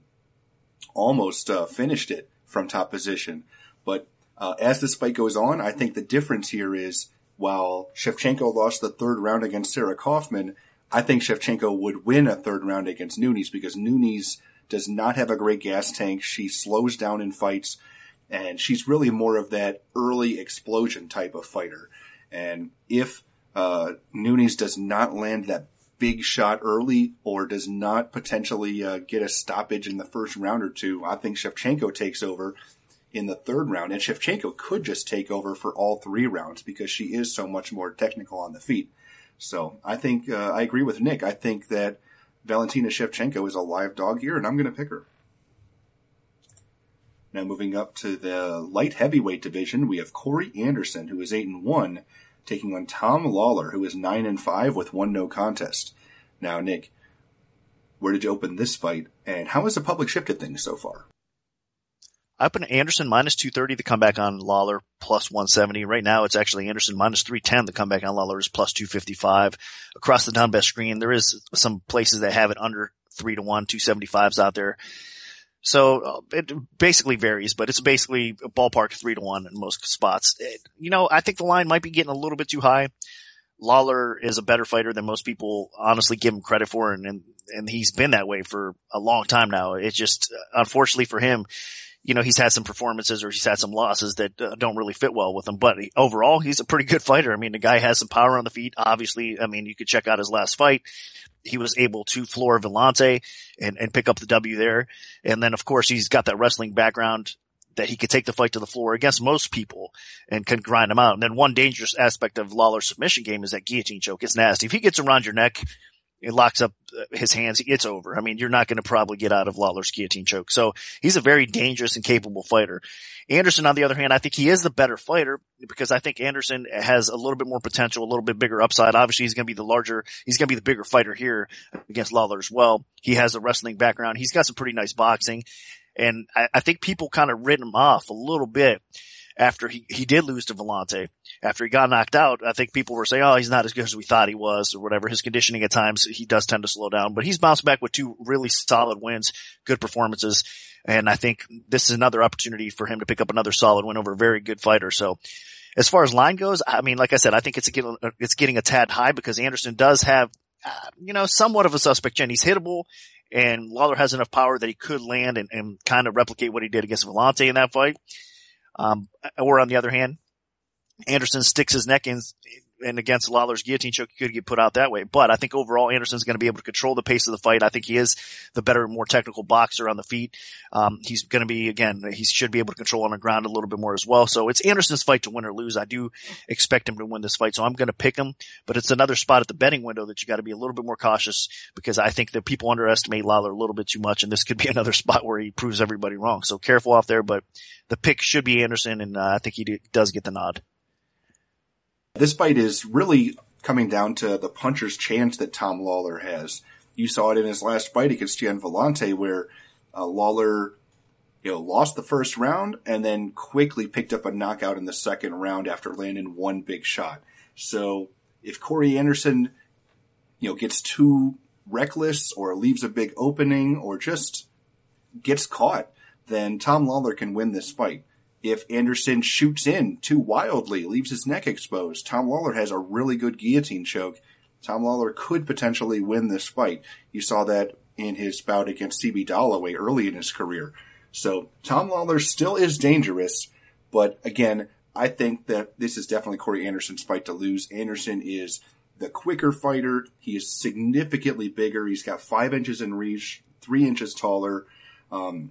almost uh, finished it from top position. But uh, as this fight goes on, I think the difference here is while Shevchenko lost the third round against Sarah Kaufman, I think Shevchenko would win a third round against Nunes because Nunes does not have a great gas tank. She slows down in fights, and she's really more of that early explosion type of fighter. And if uh, Nunes does not land that big shot early or does not potentially uh, get a stoppage in the first round or two, I think Shevchenko takes over in the third round. And Shevchenko could just take over for all three rounds because she is so much more technical on the feet. So I think uh, I agree with Nick. I think that Valentina Shevchenko is a live dog here, and I'm going to pick her. Now moving up to the light heavyweight division, we have Corey Anderson, who is eight and one, taking on Tom Lawler, who is nine and five with one no contest. Now, Nick, where did you open this fight, and how has the public shifted things so far? I opened Anderson minus two thirty, the comeback on Lawler plus one seventy. Right now, it's actually Anderson minus three ten, the comeback on Lawler is plus two fifty-five. Across the down best screen, there is some places that have it under three to one, two seventy-fives out there. So uh, it basically varies, but it's basically a ballpark three to one in most spots. It, you know, I think the line might be getting a little bit too high. Lawler is a better fighter than most people honestly give him credit for, and, and, and he's been that way for a long time now. It's just, unfortunately for him, you know, he's had some performances or he's had some losses that uh, don't really fit well with him, but he, overall, he's a pretty good fighter. I mean, the guy has some power on the feet, obviously. I mean, you could check out his last fight. He was able to floor Villante and, and pick up the W there. And then, of course, he's got that wrestling background that he could take the fight to the floor against most people and can grind them out. And then one dangerous aspect of Lawler's submission game is that guillotine choke. It's nasty. If he gets around your neck, it locks up his hands, it's over. I mean, you're not going to probably get out of Lawler's guillotine choke. So he's a very dangerous and capable fighter. Anderson, on the other hand, I think he is the better fighter because I think Anderson has a little bit more potential, a little bit bigger upside. Obviously, he's going to be the larger, he's going to be the bigger fighter here against Lawler as well. He has a wrestling background. He's got some pretty nice boxing. And I, I think people kind of written him off a little bit after he, he did lose to Villante. After he got knocked out, I think people were saying, oh, he's not as good as we thought he was or whatever. His conditioning at times, he does tend to slow down, but he's bounced back with two really solid wins, good performances. And I think this is another opportunity for him to pick up another solid win over a very good fighter. So as far as line goes, I mean, like I said, I think it's getting, it's getting a tad high because Anderson does have, uh, you know, somewhat of a suspect chin. He's hittable. And Lawler has enough power that he could land and, and kind of replicate what he did against Villante in that fight. Um, or on the other hand, Anderson sticks his neck in, and against Lawler's guillotine choke, he could get put out that way. But I think overall, Anderson's going to be able to control the pace of the fight. I think he is the better, more technical boxer on the feet. Um, he's going to be, again, he should be able to control on the ground a little bit more as well. So it's Anderson's fight to win or lose. I do expect him to win this fight, so I'm going to pick him. But it's another spot at the betting window that you got to be a little bit more cautious because I think that people underestimate Lawler a little bit too much, and this could be another spot where he proves everybody wrong. So careful off there, but the pick should be Anderson, and uh, I think he do, does get the nod. This fight is really coming down to the puncher's chance that Tom Lawler has. You saw it in his last fight against Gian Villante where uh, Lawler, you know, lost the first round and then quickly picked up a knockout in the second round after landing one big shot. So if Corey Anderson, you know, gets too reckless or leaves a big opening or just gets caught, then Tom Lawler can win this fight. If Anderson shoots in too wildly, leaves his neck exposed, Tom Lawler has a really good guillotine choke. Tom Lawler could potentially win this fight. You saw that in his bout against C B Dalloway early in his career. So Tom Lawler still is dangerous, but again, I think that this is definitely Corey Anderson's fight to lose. Anderson is the quicker fighter. He is significantly bigger. He's got five inches in reach, three inches taller. Um,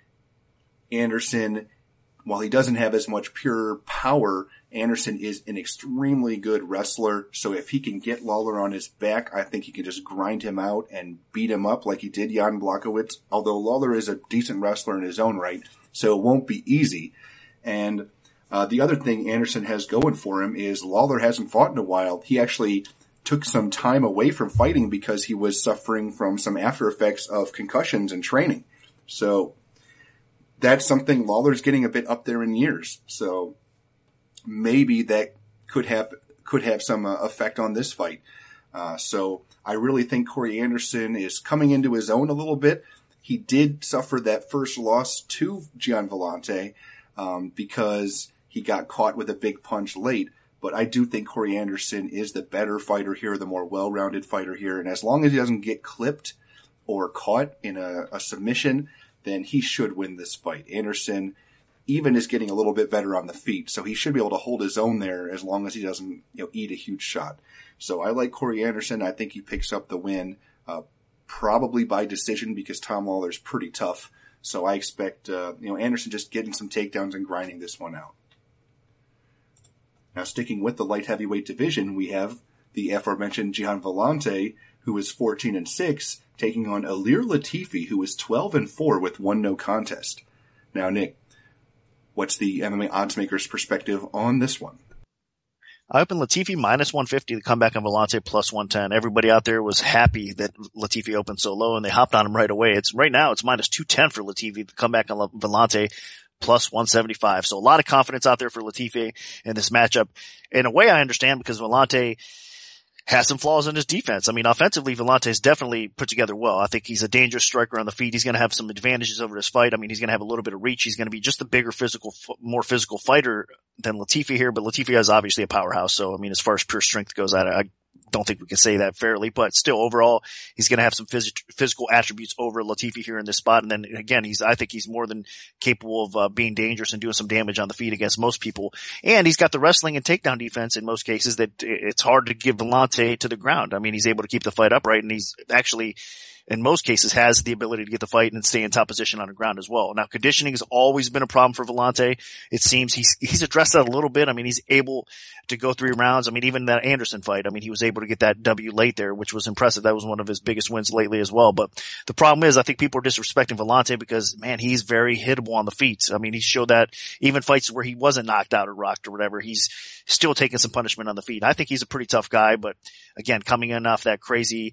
Anderson, while he doesn't have as much pure power, Anderson is an extremely good wrestler. So if he can get Lawler on his back, I think he can just grind him out and beat him up like he did Jan Blachowicz. Although Lawler is a decent wrestler in his own right, so it won't be easy. And uh, the other thing Anderson has going for him is Lawler hasn't fought in a while. He actually took some time away from fighting because he was suffering from some after effects of concussions and training. So that's something Lawler's getting a bit up there in years. So maybe that could have could have some uh, effect on this fight. Uh, so I really think Corey Anderson is coming into his own a little bit. He did suffer that first loss to Gian Villante um, because he got caught with a big punch late. But I do think Corey Anderson is the better fighter here, the more well-rounded fighter here. And as long as he doesn't get clipped or caught in a, a submission, then he should win this fight. Anderson even is getting a little bit better on the feet. So he should be able to hold his own there as long as he doesn't, you know, eat a huge shot. So I like Corey Anderson. I think he picks up the win, uh, probably by decision because Tom Lawler's pretty tough. So I expect, uh, you know, Anderson just getting some takedowns and grinding this one out. Now, sticking with the light heavyweight division, we have the aforementioned Gian Villante, who is fourteen and six, taking on Ilir Latifi, who is twelve and four with one no contest. Now, Nick, what's the M M A odds maker's perspective on this one? I opened Latifi minus one fifty, the comeback on Villante plus one ten. Everybody out there was happy that Latifi opened so low and they hopped on him right away. It's right now it's minus two ten for Latifi, the comeback on Villante plus one seventy-five. So a lot of confidence out there for Latifi in this matchup. In a way I understand because Villante has some flaws in his defense. I mean, offensively, Villante is definitely put together well. I think he's a dangerous striker on the feet. He's going to have some advantages over his fight. I mean, he's going to have a little bit of reach. He's going to be just a bigger physical, more physical fighter than Latifi here, but Latifi is obviously a powerhouse. So, I mean, as far as pure strength goes, I, I don't think we can say that fairly, but still overall, he's going to have some phys- physical attributes over Latifi here in this spot. And then again, he's, I think he's more than capable of uh, being dangerous and doing some damage on the feet against most people. And he's got the wrestling and takedown defense in most cases that it's hard to give Villante to the ground. I mean, he's able to keep the fight upright and he's actually, in most cases, has the ability to get the fight and stay in top position on the ground as well. Now, conditioning has always been a problem for Villante. It seems he's, he's addressed that a little bit. I mean, he's able to go three rounds. I mean, even that Anderson fight, I mean, he was able to get that W late there, which was impressive. That was one of his biggest wins lately as well. But the problem is, I think people are disrespecting Villante because, man, he's very hittable on the feet. I mean, he showed that even fights where he wasn't knocked out or rocked or whatever, he's still taking some punishment on the feet. I think he's a pretty tough guy, but again, coming in off that crazy,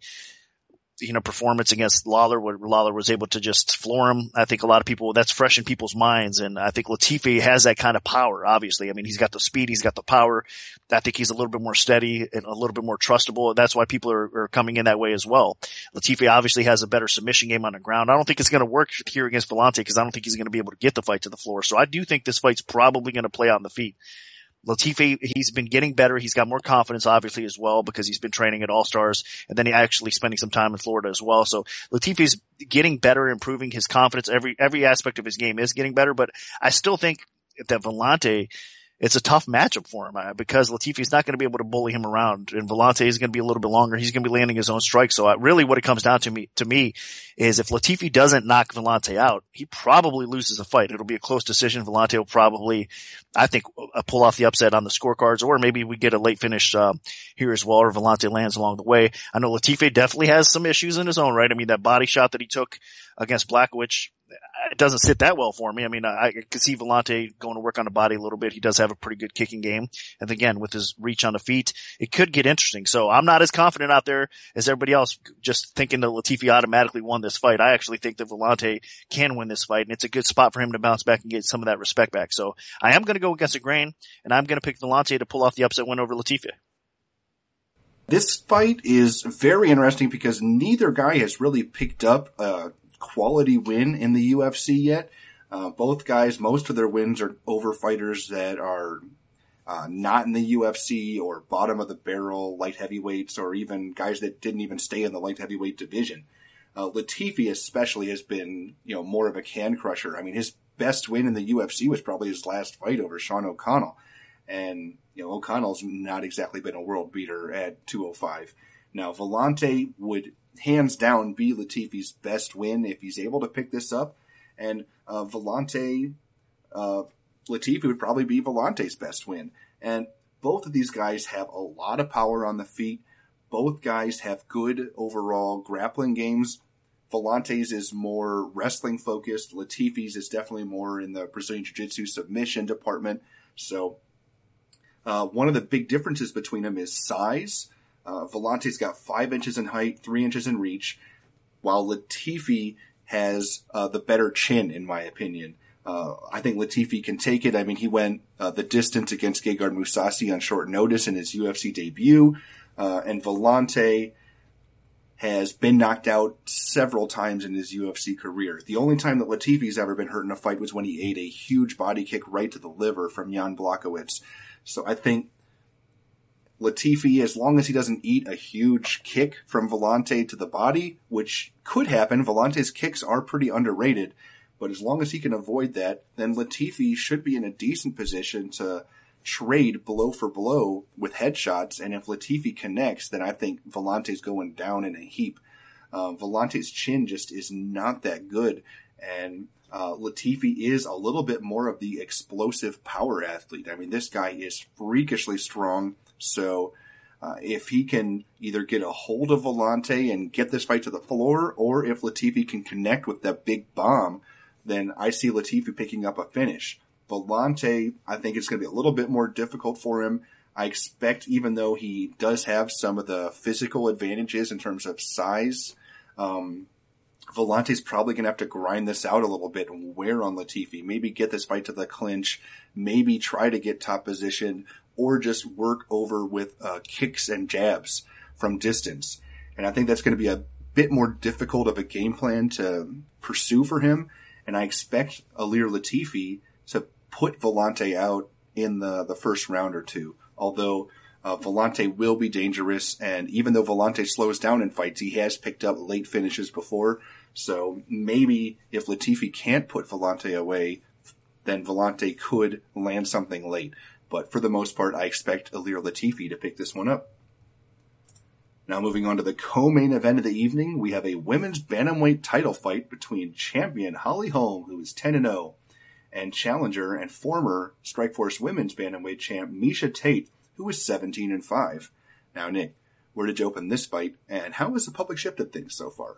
you know, performance against Lawler, where Lawler was able to just floor him. I think a lot of people, that's fresh in people's minds. And I think Latifi has that kind of power, obviously. I mean, he's got the speed, he's got the power. I think he's a little bit more steady and a little bit more trustable. That's why people are, are coming in that way as well. Latifi obviously has a better submission game on the ground. I don't think it's going to work here against Villante because I don't think he's going to be able to get the fight to the floor. So I do think this fight's probably going to play out on the feet. Latifi, he's been getting better. He's got more confidence, obviously, as well, because he's been training at All-Stars, and then he actually spending some time in Florida as well. So Latifi's getting better, improving his confidence. Every, every aspect of his game is getting better, but I still think that Villante, it's a tough matchup for him uh, because Latifi's not going to be able to bully him around, and Villante is going to be a little bit longer. He's going to be landing his own strikes. So uh, really what it comes down to me, to me is if Latifi doesn't knock Villante out, he probably loses the fight. It'll be a close decision. Villante will probably, I think, uh, pull off the upset on the scorecards, or maybe we get a late finish uh, here as well, or Villante lands along the way. I know Latifi definitely has some issues in his own right. I mean, that body shot that he took against Blachowicz, it doesn't sit that well for me. I mean, I, I could see Villante going to work on the body a little bit. He does have a pretty good kicking game. And again, with his reach on the feet, it could get interesting. So I'm not as confident out there as everybody else just thinking that Latifi automatically won this fight. I actually think that Villante can win this fight, and it's a good spot for him to bounce back and get some of that respect back. So I am going to go against the grain, and I'm going to pick Villante to pull off the upset win over Latifi. This fight is very interesting because neither guy has really picked up a quality win in the U F C yet. Uh, both guys, most of their wins are over fighters that are uh, not in the U F C or bottom of the barrel light heavyweights, or even guys that didn't even stay in the light heavyweight division. Uh, Latifi especially has been, you know, more of a can crusher. I mean, his best win in the U F C was probably his last fight over Sean O'Connell. And, you know, O'Connell's not exactly been a world beater at two oh five. Now, Villante would hands down be Latifi's best win if he's able to pick this up. And uh, Villante, uh, Latifi would probably be Villante's best win. And both of these guys have a lot of power on the feet. Both guys have good overall grappling games. Villante's is more wrestling focused. Latifi's is definitely more in the Brazilian Jiu-Jitsu submission department. So uh, one of the big differences between them is size. Uh, Villante's got five inches in height, three inches in reach, while Latifi has uh, the better chin, in my opinion. Uh, I think Latifi can take it. I mean, he went uh, the distance against Gegard Mousasi on short notice in his U F C debut, uh, and Villante has been knocked out several times in his U F C career. The only time that Latifi's ever been hurt in a fight was when he ate a huge body kick right to the liver from Jan Blachowicz. So I think Latifi, as long as he doesn't eat a huge kick from Villante to the body, which could happen, Villante's kicks are pretty underrated, But as long as he can avoid that, then Latifi should be in a decent position to trade blow for blow with headshots. And if Latifi connects, then I think Volante's going down in a heap. Uh, Volante's chin just is not that good. And uh, Latifi is a little bit more of the explosive power athlete. I mean, this guy is freakishly strong. So uh, if he can either get a hold of Volante and get this fight to the floor, or if Latifi can connect with that big bomb, then I see Latifi picking up a finish. Volante, I think it's going to be a little bit more difficult for him. I expect, even though he does have some of the physical advantages in terms of size, um, Volante's probably going to have to grind this out a little bit and wear on Latifi. Maybe get this fight to the clinch, maybe try to get top position, or just work over with uh, kicks and jabs from distance. And I think that's going to be a bit more difficult of a game plan to pursue for him. And I expect Ilir Latifi to put Volante out in the, the first round or two. Although uh, Volante will be dangerous, and even though Volante slows down in fights, he has picked up late finishes before. So maybe if Latifi can't put Volante away, then Volante could land something late. But for the most part, I expect Ilir Latifi to pick this one up. Now moving on to the co-main event of the evening, we have a women's bantamweight title fight between champion Holly Holm, who is ten and oh, and challenger and former Strikeforce women's bantamweight champ Miesha Tate, who is seventeen and five. Now, Nick, where did you open this fight, and how has the public shifted things so far?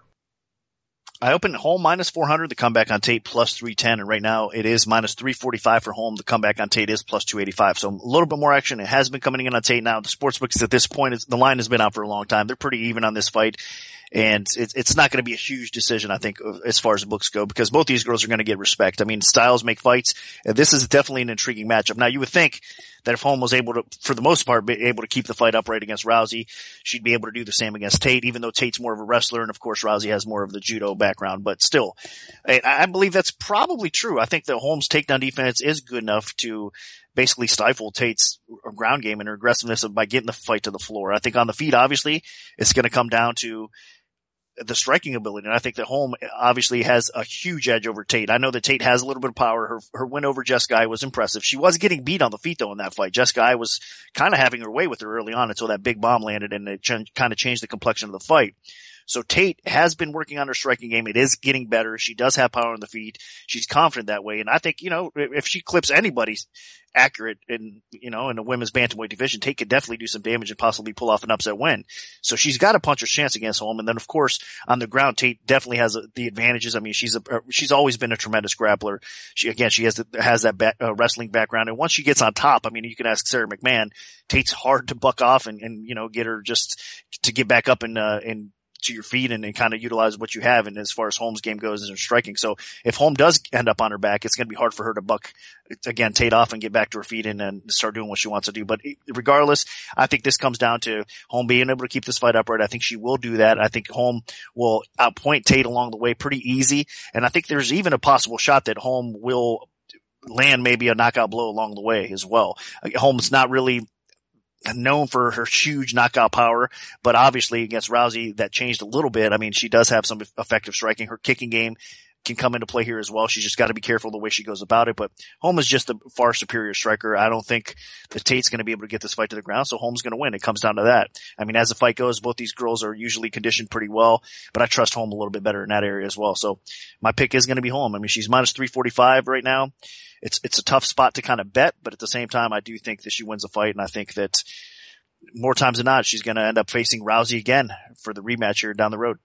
I opened Holm minus four hundred, the comeback on Tate plus three ten, and right now it is minus three forty-five for Holm. The comeback on Tate is plus two eighty-five. So a little bit more action. It has been coming in on Tate now. The sportsbooks at this point, the line has been out for a long time. They're pretty even on this fight. And it's, it's not going to be a huge decision, I think, as far as the books go, because both these girls are going to get respect. I mean, styles make fights. And this is definitely an intriguing matchup. Now, you would think that if Holm was able to, for the most part, be able to keep the fight upright against Rousey, she'd be able to do the same against Tate, even though Tate's more of a wrestler. And of course, Rousey has more of the judo background, but still, I, I believe that's probably true. I think that Holm's takedown defense is good enough to basically stifle Tate's ground game and her aggressiveness by getting the fight to the floor. I think on the feet, obviously, it's going to come down to the striking ability. And I think that Holm obviously has a huge edge over Tate. I know that Tate has a little bit of power. Her, her win over Jessica Eye was impressive. She was getting beat on the feet though in that fight. Jessica Eye was kind of having her way with her early on until that big bomb landed, and it ch- kind of changed the complexion of the fight. So Tate has been working on her striking game. It is getting better. She does have power on the feet. She's confident that way. And I think, you know, if she clips anybody accurate in, you know, in the women's bantamweight division, Tate could definitely do some damage and possibly pull off an upset win. So she's got a puncher's chance against Holm. And then, of course, on the ground, Tate definitely has a, the advantages. I mean, she's a, she's always been a tremendous grappler. She, again, she has, the, has that ba- uh, wrestling background. And once she gets on top, I mean, you can ask Sarah McMahon, Tate's hard to buck off and, and, you know, get her just to get back up and, uh, and, to your feet and, and kind of utilize what you have. And as far as Holm's game goes, is her striking. So if Holm does end up on her back, it's going to be hard for her to buck again, Tate off and get back to her feet and then start doing what she wants to do. But regardless, I think this comes down to Holm being able to keep this fight upright. I think she will do that. I think Holm will outpoint Tate along the way pretty easy. And I think there's even a possible shot that Holm will land maybe a knockout blow along the way as well. Holm's not really known for her huge knockout power, but obviously against Rousey that changed a little bit. I mean, she does have some effective striking. Her kicking game can come into play here as well. She's just got to be careful the way she goes about it, but Holm is just a far superior striker. I don't think that Tate's going to be able to get this fight to the ground, so Holm's going to win. It comes down to that. I mean, as the fight goes, both these girls are usually conditioned pretty well, but I trust Holm a little bit better in that area as well. So my pick is going to be Holm. I mean, she's minus three forty-five right now. It's, it's a tough spot to kind of bet, but at the same time, I do think that she wins the fight, and I think that more times than not, she's going to end up facing Rousey again for the rematch here down the road.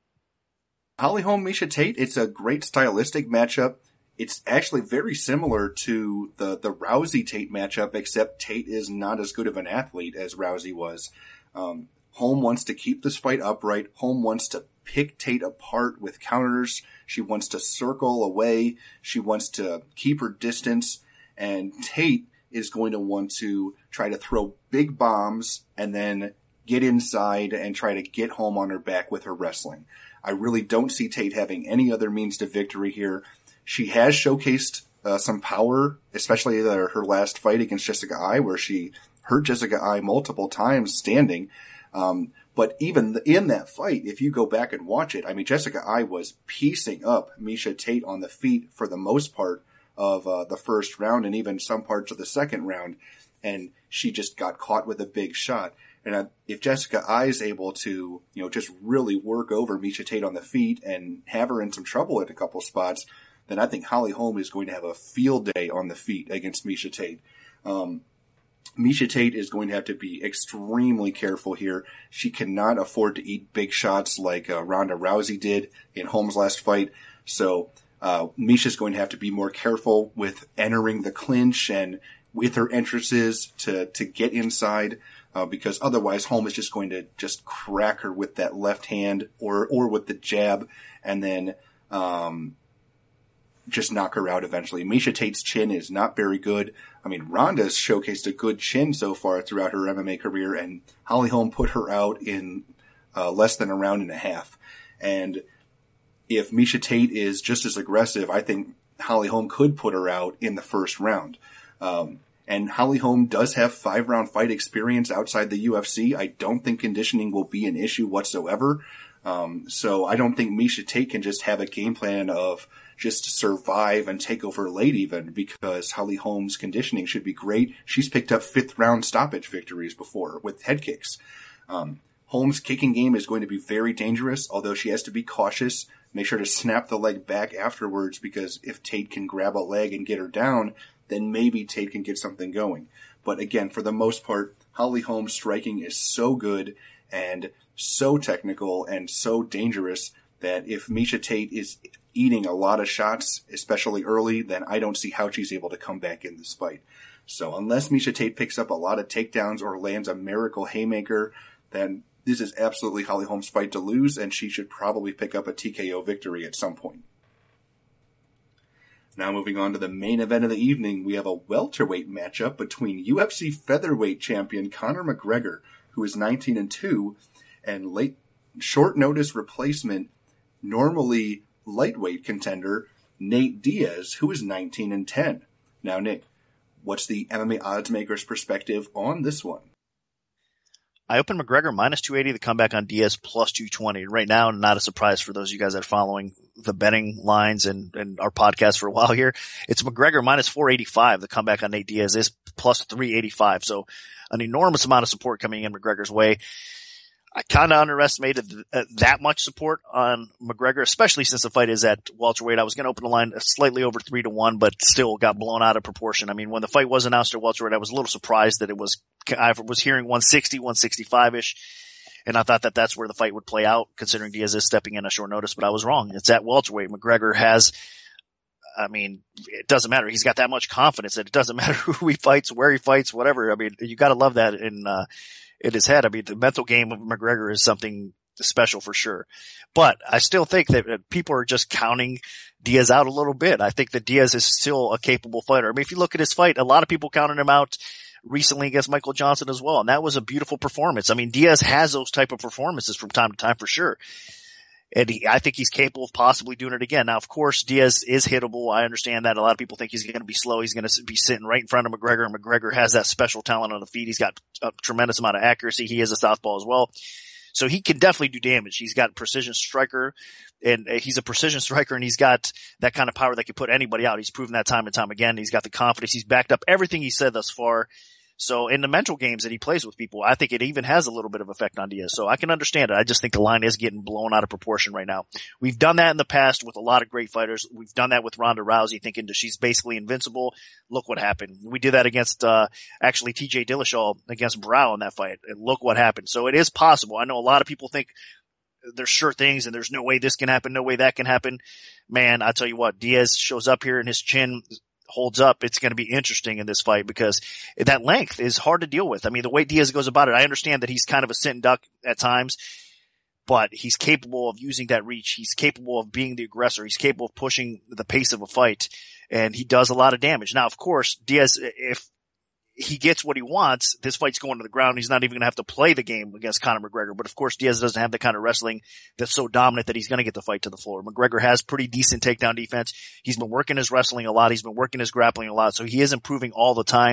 Holly Holm, Miesha Tate, it's a great stylistic matchup. It's actually very similar to the, the Rousey-Tate matchup, except Tate is not as good of an athlete as Rousey was. Um, Holm wants to keep this fight upright. Holm wants to pick Tate apart with counters. She wants to circle away. She wants to keep her distance. And Tate is going to want to try to throw big bombs and then get inside and try to get Holm on her back with her wrestling. I really don't see Tate having any other means to victory here. She has showcased uh, some power, especially the, her last fight against Jessica Eye, where she hurt Jessica Eye multiple times standing. Um, But even in that fight, if you go back and watch it, I mean, Jessica Eye was piecing up Miesha Tate on the feet for the most part of uh, the first round and even some parts of the second round. And she just got caught with a big shot. And uh, if Jessica Eye is able to, you know, just really work over Miesha Tate on the feet and have her in some trouble at a couple spots, then I think Holly Holm is going to have a field day on the feet against Miesha Tate. Um, Miesha Tate is going to have to be extremely careful here. She cannot afford to eat big shots like uh, Ronda Rousey did in Holm's last fight. So uh, Miesha's going to have to be more careful with entering the clinch and with her entrances to, to get inside. Uh, because otherwise Holm is just going to just crack her with that left hand or, or with the jab and then, um, just knock her out eventually. Miesha Tate's chin is not very good. I mean, Ronda's showcased a good chin so far throughout her M M A career, and Holly Holm put her out in, uh, less than a round and a half. And if Miesha Tate is just as aggressive, I think Holly Holm could put her out in the first round. Um, And Holly Holm does have five-round fight experience outside the U F C. I don't think conditioning will be an issue whatsoever. Um, so I don't think Miesha Tate can just have a game plan of just survive and take over late even, because Holly Holm's conditioning should be great. She's picked up fifth-round stoppage victories before with head kicks. Um, Holm's kicking game is going to be very dangerous, although she has to be cautious. Make sure to snap the leg back afterwards, because if Tate can grab a leg and get her down, then maybe Tate can get something going. But again, for the most part, Holly Holm's striking is so good and so technical and so dangerous that if Miesha Tate is eating a lot of shots, especially early, then I don't see how she's able to come back in this fight. So unless Miesha Tate picks up a lot of takedowns or lands a miracle haymaker, then this is absolutely Holly Holm's fight to lose, and she should probably pick up a T K O victory at some point. Now moving on to the main event of the evening, we have a welterweight matchup between U F C featherweight champion Conor McGregor, who is nineteen and two, and late short notice replacement, normally lightweight contender Nate Diaz, who is nineteen and ten. Now, Nick, what's the M M A odds maker's perspective on this one? I opened McGregor minus two eighty, the comeback on Diaz plus two twenty. Right now, not a surprise for those of you guys that are following the betting lines and, and our podcast for a while here. It's McGregor minus four eighty-five, the comeback on Nate Diaz is plus three eighty-five. So an enormous amount of support coming in McGregor's way. I kind of underestimated th- that much support on McGregor, especially since the fight is at welterweight. I was going to open the line slightly over three to one, but still got blown out of proportion. I mean, when the fight was announced at welterweight, I was a little surprised that it was, I was hearing one sixty, one sixty-five-ish, and I thought that that's where the fight would play out, considering Diaz is stepping in a short notice, but I was wrong. It's at welterweight. McGregor has, I mean, it doesn't matter. He's got that much confidence that it doesn't matter who he fights, where he fights, whatever. I mean, you got to love that in, uh, in his head. I mean, the mental game of McGregor is something special for sure. But I still think that people are just counting Diaz out a little bit. I think that Diaz is still a capable fighter. I mean, if you look at his fight, a lot of people counted him out recently against Michael Johnson as well. And that was a beautiful performance. I mean, Diaz has those type of performances from time to time for sure. And he, I think he's capable of possibly doing it again. Now, of course, Diaz is hittable. I understand that. A lot of people think he's going to be slow. He's going to be sitting right in front of McGregor, and McGregor has that special talent on the feet. He's got a tremendous amount of accuracy. He is a southpaw as well. So he can definitely do damage. He's got precision striker, and he's a precision striker, and he's got that kind of power that can put anybody out. He's proven that time and time again. He's got the confidence. He's backed up everything he said thus far. So in the mental games that he plays with people, I think it even has a little bit of effect on Diaz. So I can understand it. I just think the line is getting blown out of proportion right now. We've done that in the past with a lot of great fighters. We've done that with Ronda Rousey, thinking that she's basically invincible. Look what happened. We did that against, uh, actually T J Dillashaw against Brow in that fight. And look what happened. So it is possible. I know a lot of people think there's sure things and there's no way this can happen, no way that can happen. Man, I tell you what, Diaz shows up here and his chin holds up. It's going to be interesting in this fight because that length is hard to deal with. I mean, the way Diaz goes about it, I understand that he's kind of a sit and duck at times, but he's capable of using that reach. He's capable of being the aggressor. He's capable of pushing the pace of a fight, and he does a lot of damage. Now, of course, Diaz, if he gets what he wants, this fight's going to the ground. He's not even going to have to play the game against Conor McGregor. But of course, Diaz doesn't have the kind of wrestling that's so dominant that he's going to get the fight to the floor. McGregor has pretty decent takedown defense. He's been working his wrestling a lot. He's been working his grappling a lot. So he is improving all the time.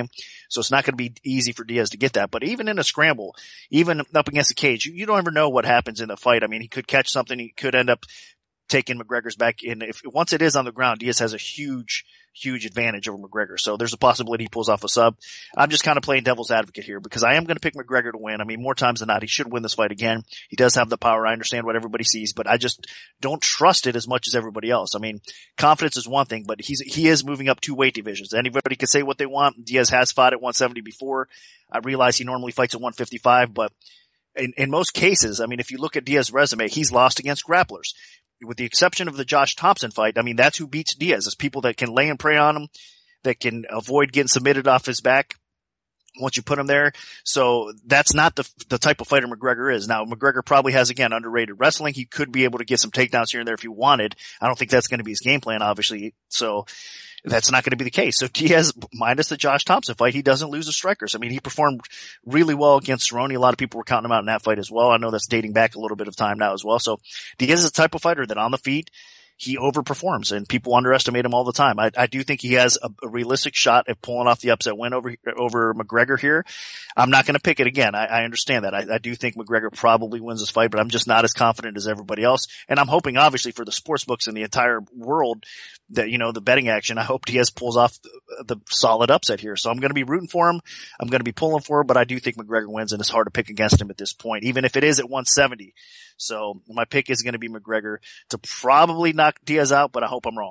So it's not going to be easy for Diaz to get that. But even in a scramble, even up against the cage, you, you don't ever know what happens in the fight. I mean, he could catch something. He could end up taking McGregor's back in. If once it is on the ground, Diaz has a huge, huge advantage over McGregor. So there's a possibility he pulls off a sub. I'm just kind of playing devil's advocate here because I am going to pick McGregor to win. I mean, more times than not, he should win this fight again. He does have the power. I understand what everybody sees, but I just don't trust it as much as everybody else. I mean, confidence is one thing, but he's, he is moving up two weight divisions. Anybody can say what they want. Diaz has fought at one seventy before. I realize he normally fights at one fifty-five, but in, in most cases, I mean, if you look at Diaz's resume, he's lost against grapplers. With the exception of the Josh Thompson fight, I mean, that's who beats Diaz. It's people that can lay and prey on him, that can avoid getting submitted off his back once you put him there. So that's not the the type of fighter McGregor is. Now, McGregor probably has, again, underrated wrestling. He could be able to get some takedowns here and there if he wanted. I don't think that's going to be his game plan, obviously. So that's not going to be the case. So Diaz, minus the Josh Thompson fight, he doesn't lose to strikers. I mean, he performed really well against Cerrone. A lot of people were counting him out in that fight as well. I know that's dating back a little bit of time now as well. So Diaz is the type of fighter that on the feet, he overperforms and people underestimate him all the time. I, I do think he has a, a realistic shot at pulling off the upset win over, over McGregor here. I'm not going to pick it again. I, I understand that. I, I do think McGregor probably wins this fight, but I'm just not as confident as everybody else. And I'm hoping obviously for the sports books in the entire world that, you know, the betting action, I hope Diaz pulls off the, the solid upset here. So I'm going to be rooting for him. I'm going to be pulling for him, but I do think McGregor wins and it's hard to pick against him at this point, even if it is at one seventy. So my pick is going to be McGregor to probably knock Diaz out, but I hope I'm wrong.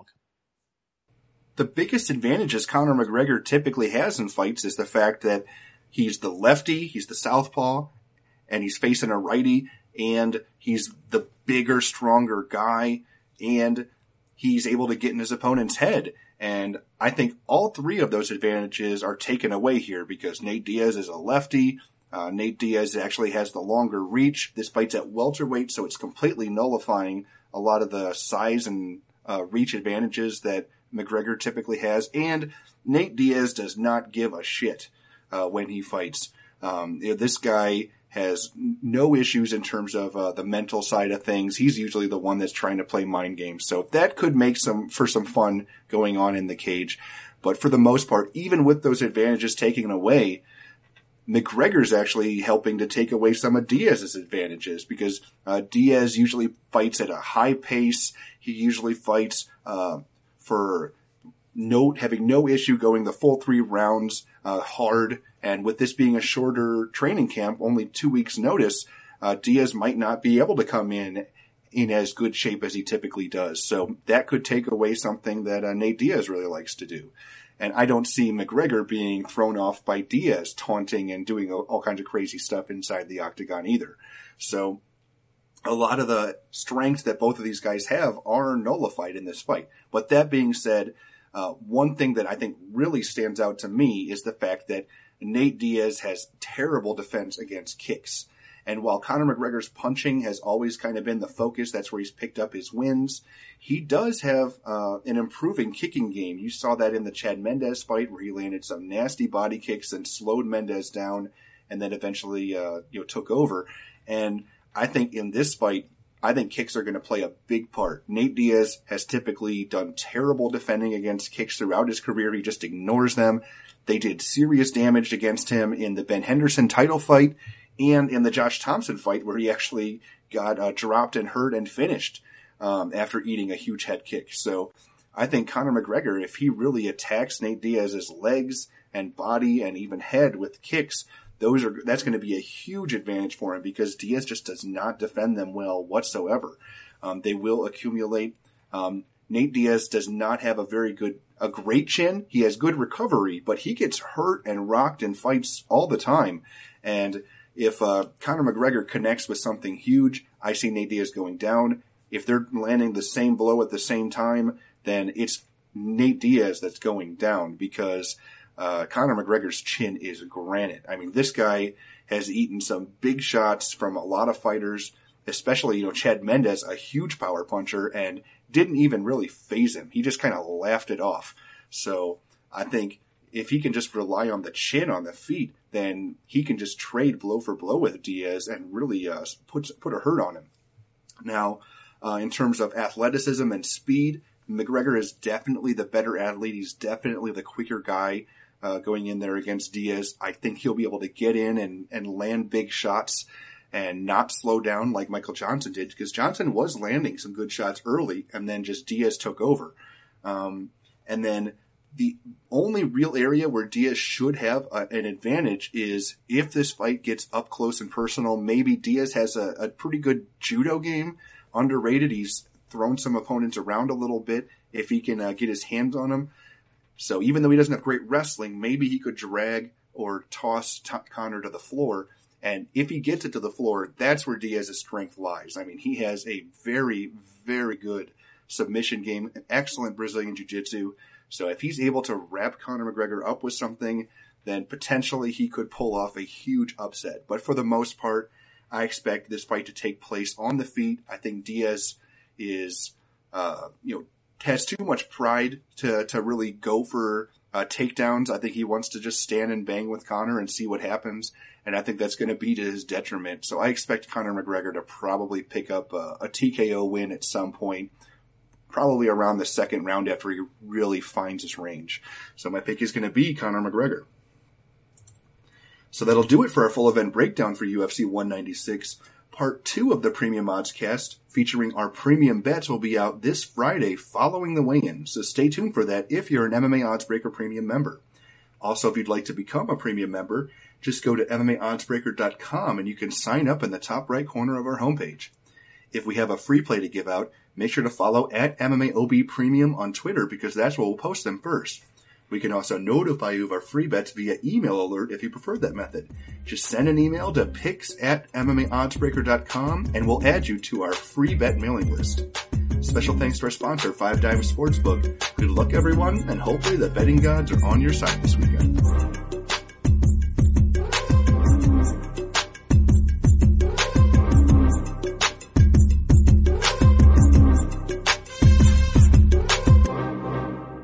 The biggest advantages Conor McGregor typically has in fights is the fact that he's the lefty, he's the southpaw, and he's facing a righty, and he's the bigger, stronger guy, and he's able to get in his opponent's head. And I think all three of those advantages are taken away here because Nate Diaz is a lefty. Uh, Nate Diaz actually has the longer reach. This fight's at welterweight, so it's completely nullifying a lot of the size and uh, reach advantages that McGregor typically has. And Nate Diaz does not give a shit uh, when he fights. Um, you know, this guy has no issues in terms of uh, the mental side of things. He's usually the one that's trying to play mind games. So that could make some for some fun going on in the cage. But for the most part, even with those advantages taken away, McGregor's actually helping to take away some of Diaz's advantages because uh, Diaz usually fights at a high pace. He usually fights uh, for no having no issue going the full three rounds uh, hard. And with this being a shorter training camp, only two weeks notice, uh, Diaz might not be able to come in in as good shape as he typically does. So that could take away something that uh, Nate Diaz really likes to do. And I don't see McGregor being thrown off by Diaz taunting and doing all kinds of crazy stuff inside the octagon either. So a lot of the strengths that both of these guys have are nullified in this fight. But that being said, uh, one thing that I think really stands out to me is the fact that Nate Diaz has terrible defense against kicks. And while Conor McGregor's punching has always kind of been the focus, that's where he's picked up his wins, he does have uh, an improving kicking game. You saw that in the Chad Mendes fight where he landed some nasty body kicks and slowed Mendes down and then eventually uh, you know took over. And I think in this fight, I think kicks are going to play a big part. Nate Diaz has typically done terrible defending against kicks throughout his career. He just ignores them. They did serious damage against him in the Ben Henderson title fight and in the Josh Thompson fight where he actually got uh, dropped and hurt and finished um, after eating a huge head kick. So I think Conor McGregor, if he really attacks Nate Diaz's legs and body and even head with kicks, those are that's going to be a huge advantage for him because Diaz just does not defend them well whatsoever. Um, they will accumulate. Um, Nate Diaz does not have a very good, a great chin. He has good recovery, but he gets hurt and rocked in fights all the time. And if uh, Conor McGregor connects with something huge, I see Nate Diaz going down. If they're landing the same blow at the same time, then it's Nate Diaz that's going down because uh, Conor McGregor's chin is granite. I mean, this guy has eaten some big shots from a lot of fighters, especially, you know, Chad Mendes, a huge power puncher, and didn't even really faze him. He just kind of laughed it off. So I think if he can just rely on the chin on the feet, then he can just trade blow for blow with Diaz and really uh, put, put a hurt on him. Now, uh, in terms of athleticism and speed, McGregor is definitely the better athlete. He's definitely the quicker guy. uh, going in there against Diaz. I think he'll be able to get in and, and land big shots and not slow down like Michael Johnson did, because Johnson was landing some good shots early and then just Diaz took over. Um, and then the only real area where Diaz should have a, an advantage is if this fight gets up close and personal. Maybe Diaz has a, a pretty good judo game, underrated. He's thrown some opponents around a little bit if he can uh, get his hands on them. So even though he doesn't have great wrestling, maybe he could drag or toss T- Conor to the floor. And if he gets it to the floor, that's where Diaz's strength lies. I mean, he has a very, very good submission game, an excellent Brazilian jiu-jitsu. So if he's able to wrap Conor McGregor up with something, then potentially he could pull off a huge upset. But for the most part, I expect this fight to take place on the feet. I think Diaz is, uh, you know, has too much pride to, to really go for uh, takedowns. I think he wants to just stand and bang with Conor and see what happens. And I think that's going to be to his detriment. So I expect Conor McGregor to probably pick up a, a T K O win at some point, probably around the second round after he really finds his range. So my pick is going to be Conor McGregor. So that'll do it for our full event breakdown for U F C one ninety-six. Part two of the Premium Odds Cast, featuring our premium bets, will be out this Friday following the weigh-in. So stay tuned for that if you're an M M A Oddsbreaker Premium member. Also, if you'd like to become a premium member, just go to M M A oddsbreaker dot com and you can sign up in the top right corner of our homepage. If we have a free play to give out, make sure to follow at M M A O B Premium on Twitter, because that's where we'll post them first. We can also notify you of our free bets via email alert if you prefer that method. Just send an email to picks at M M A oddsbreaker dot com and we'll add you to our free bet mailing list. Special thanks to our sponsor, Five Dimes Sportsbook. Good luck, everyone, and hopefully the betting gods are on your side this weekend.